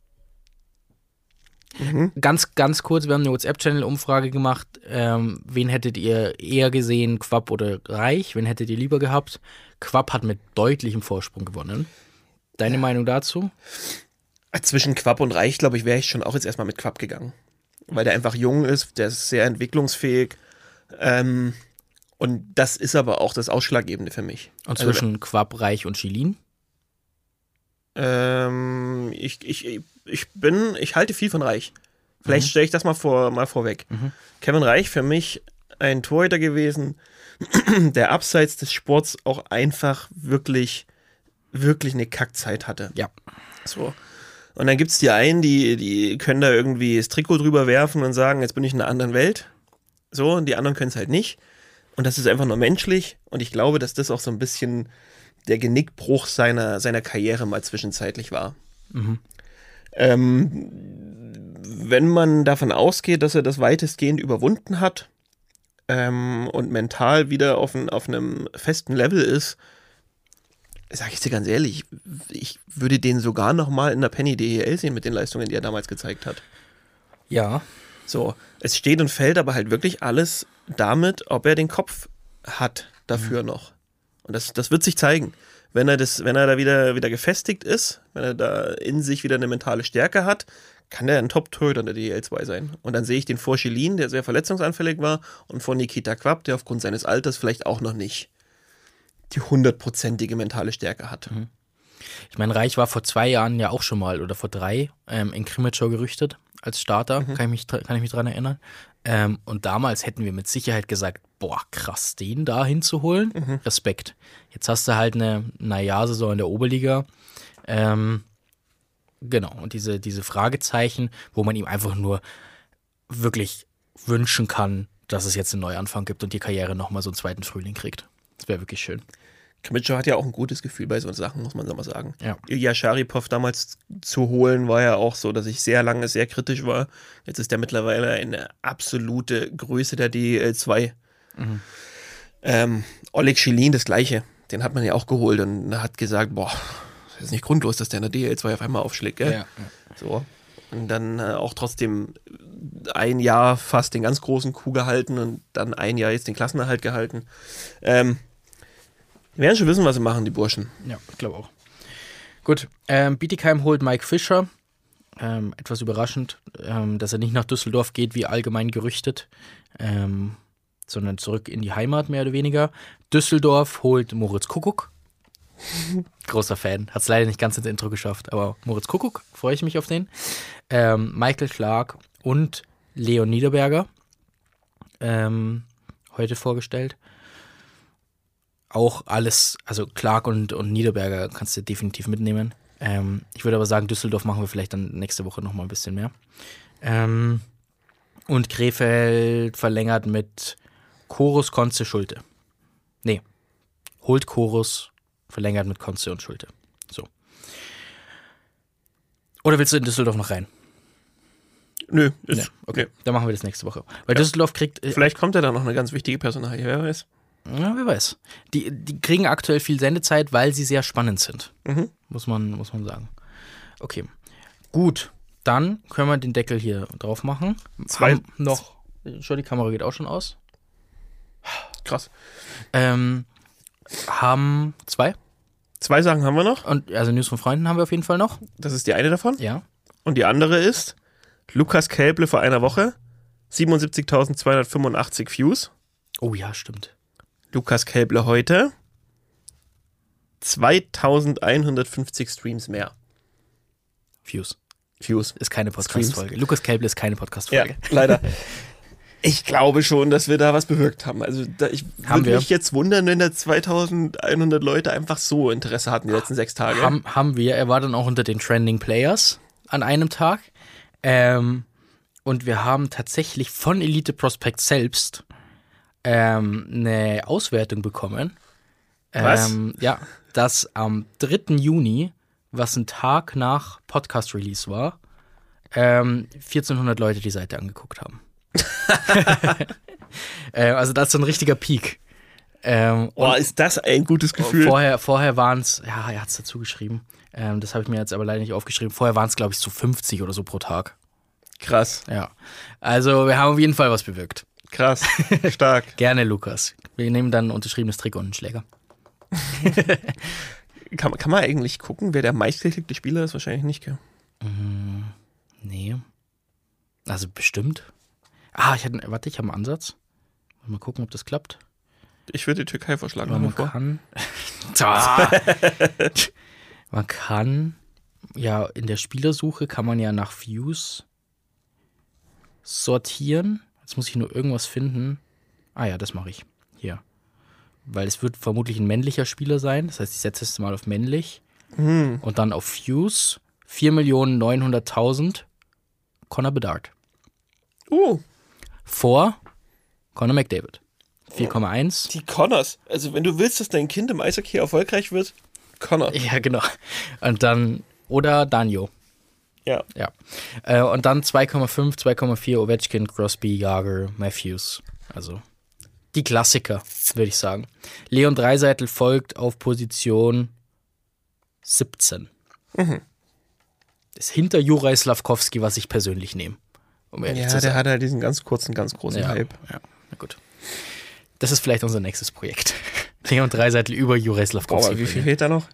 Ganz, ganz kurz, wir haben eine WhatsApp-Channel-Umfrage gemacht. Wen hättet ihr eher gesehen, Quapp oder Reich? Wen hättet ihr lieber gehabt? Quapp hat mit deutlichem Vorsprung gewonnen. Deine Meinung dazu? Zwischen Quapp und Reich, glaube ich, wäre ich schon auch jetzt erstmal mit Quapp gegangen. Weil der einfach jung ist, der ist sehr entwicklungsfähig. Und das ist aber auch das Ausschlaggebende für mich. Und zwischen Quapp, Reich und Schilin? Ich halte viel von Reich. Vielleicht stelle ich das mal vorweg. Kevin Reich für mich ein Torhüter gewesen, der abseits des Sports auch einfach wirklich, wirklich eine Kackzeit hatte. Ja. So. Und dann gibt es die einen, die können da irgendwie das Trikot drüber werfen und sagen, jetzt bin ich in einer anderen Welt. So, und die anderen können es halt nicht. Und das ist einfach nur menschlich. Und ich glaube, dass das auch so ein bisschen der Genickbruch seiner Karriere mal zwischenzeitlich war. Wenn man davon ausgeht, dass er das weitestgehend überwunden hat, und mental wieder auf einem festen Level ist, sage ich dir ganz ehrlich, ich würde den sogar nochmal in der Penny DEL sehen mit den Leistungen, die er damals gezeigt hat. Ja. So, es steht und fällt aber halt wirklich alles damit, ob er den Kopf hat dafür noch. Und das wird sich zeigen. Wenn er da wieder gefestigt ist, wenn er da in sich wieder eine mentale Stärke hat, kann der ein Top-Torhüter in der DEL2 sein. Und dann sehe ich den vor Schelin, der sehr verletzungsanfällig war, und vor Nikita Quapp, der aufgrund seines Alters vielleicht auch noch nicht die 100%ige mentale Stärke hat. Ich meine, Reich war vor 2 Jahren ja auch schon mal, oder vor 3, in Krimitschau gerüchtet als Starter, kann ich mich dran erinnern. Und damals hätten wir mit Sicherheit gesagt, boah, krass, den da hinzuholen, Respekt. Jetzt hast du halt eine Saison in der Oberliga. Genau, und diese Fragezeichen, wo man ihm einfach nur wirklich wünschen kann, dass es jetzt einen Neuanfang gibt und die Karriere nochmal so einen zweiten Frühling kriegt. Das wäre wirklich schön. Krimitschau hat ja auch ein gutes Gefühl bei so Sachen, muss man so mal sagen. Ja. Ilya Scharipov damals zu holen, war ja auch so, dass ich sehr lange sehr kritisch war. Jetzt ist der mittlerweile eine absolute Größe der DEL2. Oleg Schelin das Gleiche. Den hat man ja auch geholt und hat gesagt, boah, das ist nicht grundlos, dass der in der DEL2 auf einmal aufschlägt, gell? Ja. So. Und dann auch trotzdem 1 Jahr fast den ganz großen Coup gehalten und dann 1 Jahr jetzt den Klassenerhalt gehalten. Wir werden schon wissen, was sie machen, die Burschen. Ja, ich glaube auch. Gut, Bietigheim holt Mike Fischer. Etwas überraschend, dass er nicht nach Düsseldorf geht, wie allgemein gerüchtet, sondern zurück in die Heimat, mehr oder weniger. Düsseldorf holt Moritz Kuckuck. Großer Fan. Hat es leider nicht ganz ins Intro geschafft, aber Moritz Kuckuck, freue ich mich auf den. Michael Clark und Leon Niederberger heute vorgestellt. Auch alles, also Clark und Niederberger kannst du definitiv mitnehmen. Ich würde aber sagen, Düsseldorf machen wir vielleicht dann nächste Woche nochmal ein bisschen mehr. Und Krefeld verlängert mit Chorus, Konze, Schulte. Nee, holt Chorus, verlängert mit Konze und Schulte. So. Oder willst du in Düsseldorf noch rein? Nö, Nee, okay, dann machen wir das nächste Woche. Weil Düsseldorf kriegt... Vielleicht kommt ja da noch eine ganz wichtige Personalie, wer weiß. Ja, wer weiß. Die kriegen aktuell viel Sendezeit, weil sie sehr spannend sind. Muss man sagen. Okay, gut. Dann können wir den Deckel hier drauf machen. Haben noch... Schon, die Kamera geht auch schon aus. Krass. Haben 2. 2 Sachen haben wir noch. Und also News von Freunden haben wir auf jeden Fall noch. Das ist die eine davon. Ja. Und die andere ist Lukas Kälble vor einer Woche. 77.285 Views. Oh ja, stimmt. Lukas Kälble heute 2150 Streams mehr. Views. Views. Ist keine Podcast-Folge. Lukas Kälble ist keine Podcast-Folge. Ja, leider. Ich glaube schon, dass wir da was bewirkt haben. Also ich würde mich jetzt wundern, wenn da 2100 Leute einfach so Interesse hatten die letzten 6 Tage. Haben wir. Er war dann auch unter den Trending Players an einem Tag. Und wir haben tatsächlich von Elite Prospect selbst eine Auswertung bekommen. Was? Ja, dass am 3. Juni, was ein Tag nach Podcast-Release war, 1400 Leute die Seite angeguckt haben. Also das ist so ein richtiger Peak. Ist das ein gutes Gefühl. Vorher waren es, ja, er hat es dazu geschrieben, das habe ich mir jetzt aber leider nicht aufgeschrieben, vorher waren es, glaube ich, so 50 oder so pro Tag. Krass. Ja, also wir haben auf jeden Fall was bewirkt. Krass, stark. Gerne, Lukas. Wir nehmen dann ein unterschriebenes Trikot und einen Schläger. Kann man eigentlich gucken, wer der meistgeklickte Spieler ist? Wahrscheinlich nicht, gell? Nee. Also bestimmt. Ich habe einen Ansatz. Mal gucken, ob das klappt. Ich würde die Türkei vorschlagen. Man kann ja in der Spielersuche kann man ja nach Views sortieren. Jetzt muss ich nur irgendwas finden. Ja, das mache ich. Hier. Weil es wird vermutlich ein männlicher Spieler sein. Das heißt, ich setze es mal auf männlich. Und dann auf Views. 4.900.000 Connor Bedard. Vor Connor McDavid. 4,1. Die Connors. Also wenn du willst, dass dein Kind im Eishockey erfolgreich wird, Connor. Ja, genau. Und dann, oder Danjo. Ja. Und dann 2,5, 2,4 Ovechkin, Crosby, Jagr, Matthews. Also. die Klassiker, würde ich sagen. Leon Dreiseitel folgt auf Position 17. Ist hinter Juraj Slafkowski, was ich persönlich nehme. Um ehrlich zu sein. Der hat halt diesen ganz kurzen, ganz großen Hype. Ja, na gut. Das ist vielleicht unser nächstes Projekt. Leon Dreiseitel über Juraj Slafkowski. Aber wie viel fehlt da noch?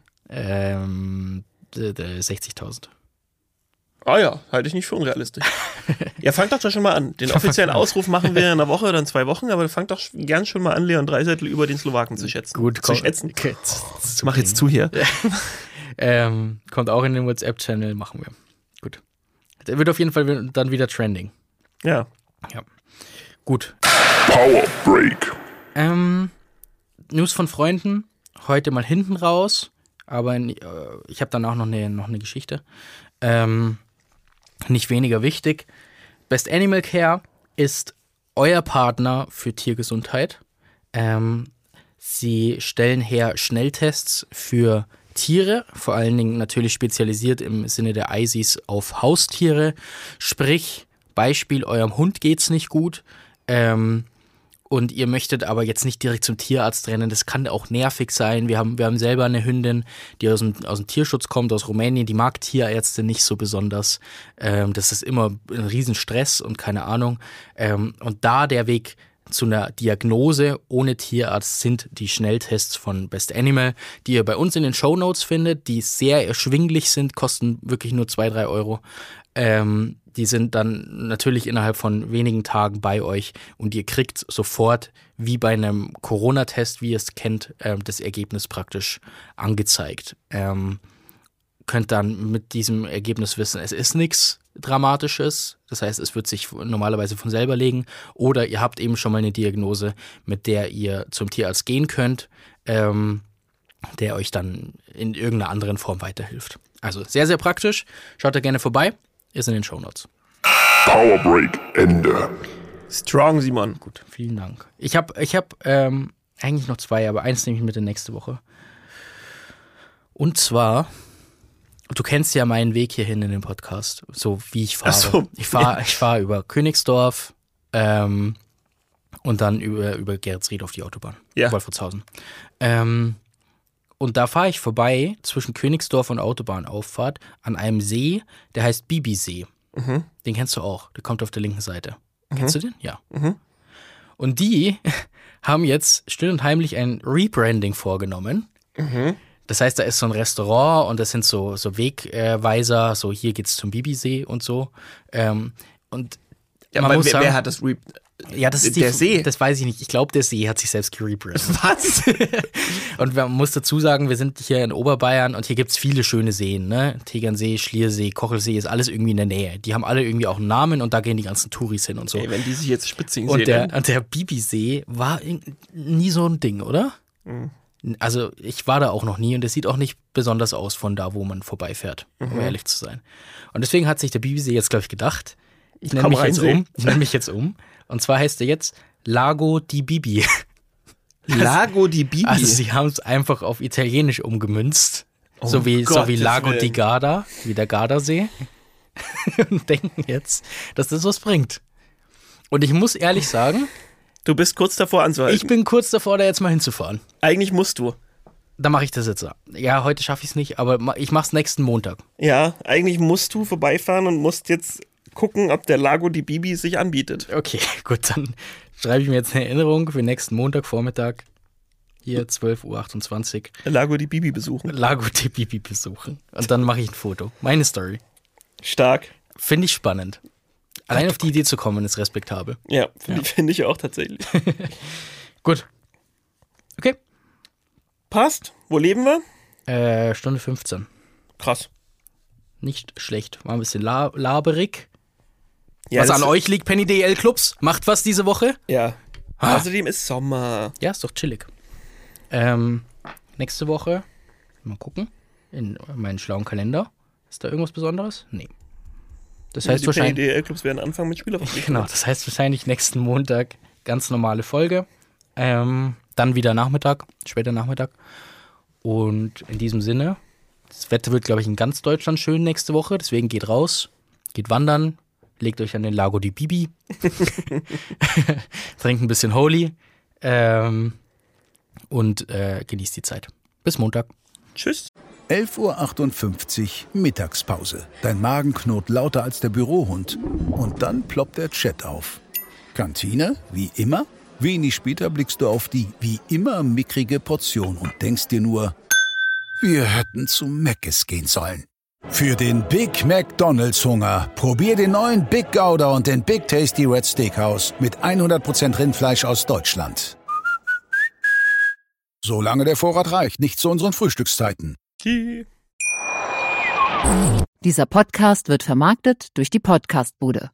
60.000. Ah ja, halte ich nicht für unrealistisch. Ja, fangt doch schon mal an. Den offiziellen Ausruf machen wir in einer Woche oder in 2 Wochen, aber fangt doch gern schon mal an, Leon Dreiseitel über den Slowaken zu schätzen. Gut, zu schätzen. Okay, Mach jetzt zu hier. Kommt auch in den WhatsApp-Channel, machen wir. Gut. Der wird auf jeden Fall dann wieder trending. Ja. Gut. Power Break. News von Freunden. Heute mal hinten raus. Aber ich habe dann auch noch eine Geschichte. Nicht weniger wichtig. Best Animal Care ist euer Partner für Tiergesundheit. Sie stellen her Schnelltests für Tiere, vor allen Dingen natürlich spezialisiert im Sinne der ISIS auf Haustiere. Sprich, Beispiel, eurem Hund geht's nicht gut. Und ihr möchtet aber jetzt nicht direkt zum Tierarzt rennen, das kann auch nervig sein. Wir haben selber eine Hündin, die aus dem Tierschutz kommt, aus Rumänien, die mag Tierärzte nicht so besonders. Das ist immer ein Riesenstress und keine Ahnung. Und da der Weg zu einer Diagnose ohne Tierarzt sind die Schnelltests von Best Animal, die ihr bei uns in den Shownotes findet, die sehr erschwinglich sind, kosten wirklich nur 2-3 Euro. Die sind dann natürlich innerhalb von wenigen Tagen bei euch und ihr kriegt sofort, wie bei einem Corona-Test, wie ihr es kennt, das Ergebnis praktisch angezeigt. Könnt dann mit diesem Ergebnis wissen, es ist nichts Dramatisches, das heißt, es wird sich normalerweise von selber legen, oder ihr habt eben schon mal eine Diagnose, mit der ihr zum Tierarzt gehen könnt, der euch dann in irgendeiner anderen Form weiterhilft. Also sehr, sehr praktisch. Schaut da gerne vorbei. Ist in den Shownotes. Power Break Ende. Strong, Simon. Gut, vielen Dank. Ich hab eigentlich noch 2, aber eins nehme ich mit in nächste Woche. Und zwar, du kennst ja meinen Weg hierhin in den Podcast, so wie ich fahre. So, ich fahre über Königsdorf und dann über Geretsried auf die Autobahn. Ja. Wolfratshausen. Und da fahre ich vorbei zwischen Königsdorf und Autobahnauffahrt an einem See, der heißt Bibisee. Den kennst du auch. Der kommt auf der linken Seite. Kennst du den? Ja. Und die haben jetzt still und heimlich ein Rebranding vorgenommen. Das heißt, da ist so ein Restaurant und das sind so Wegweiser, so hier geht's zum Bibisee und so. Und Ja, man aber muss sagen, wer hat das ja, das ist der See? Das weiß ich nicht. Ich glaube, der See hat sich selbst gerebrandet. Was? Und man muss dazu sagen, wir sind hier in Oberbayern und hier gibt es viele schöne Seen, ne? Tegernsee, Schliersee, Kochelsee, ist alles irgendwie in der Nähe. Die haben alle irgendwie auch einen Namen und da gehen die ganzen Touris hin und so. Ey, wenn die sich jetzt Spitzing Und sehen. der Bibisee war nie so ein Ding, oder? Also ich war da auch noch nie und es sieht auch nicht besonders aus von da, wo man vorbeifährt, um ehrlich zu sein. Und deswegen hat sich der Bibisee jetzt, glaube ich, gedacht, ich nenne mich jetzt um. Und zwar heißt er jetzt Lago di Bibi. Lago di Bibi. Also sie haben es einfach auf Italienisch umgemünzt. Oh so wie Gottes Lago Willen. di Garda, wie der Gardasee. Und denken jetzt, dass das was bringt. Und ich muss ehrlich sagen, Du bist kurz davor anzuhalten. ich bin kurz davor, da jetzt mal hinzufahren. Eigentlich musst du. Da mache ich das jetzt. Ja, heute schaffe ich es nicht, aber ich mache es nächsten Montag. Ja, eigentlich musst du vorbeifahren und musst jetzt gucken, ob der Lago di Bibi sich anbietet. Okay, gut, dann schreibe ich mir jetzt eine Erinnerung für nächsten Montagvormittag. Hier 12:28 Uhr. Lago di Bibi besuchen. Lago di Bibi besuchen. Und dann mache ich ein Foto. Meine Story. Stark. Finde ich spannend. Allein auf die Idee zu kommen, ist respektabel. Ja, finde ich auch tatsächlich. Gut. Okay. Passt. Wo leben wir? Stunde 15. Krass. Nicht schlecht. War ein bisschen laberig. Ja, was das- an euch liegt, Penny DL Clubs. Macht was diese Woche? Ja. Außerdem ist Sommer. Ja, ist doch chillig. Nächste Woche, mal gucken, in meinen schlauen Kalender. Ist da irgendwas Besonderes? Nee. Das heißt die wahrscheinlich. PDL-Clubs werden anfangen mit Spielerverpflichtungen. Genau, das heißt wahrscheinlich nächsten Montag ganz normale Folge. Dann wieder Nachmittag, später Nachmittag. Und in diesem Sinne, das Wetter wird, glaube ich, in ganz Deutschland schön nächste Woche. Deswegen geht raus, geht wandern, legt euch an den Lago di Bibi, trinkt ein bisschen Holy. Und genießt die Zeit. Bis Montag. Tschüss. 11:58 Uhr Mittagspause. Dein Magen knurrt lauter als der Bürohund. Und dann ploppt der Chat auf. Kantine, wie immer? Wenig später blickst du auf die, wie immer, mickrige Portion und denkst dir nur, wir hätten zu Mc's gehen sollen. Für den Big McDonald's Hunger probier den neuen Big Gouda und den Big Tasty Red Steakhouse mit 100% Rindfleisch aus Deutschland. Solange der Vorrat reicht, nicht zu unseren Frühstückszeiten. Dieser Podcast wird vermarktet durch die Podcast-Bude.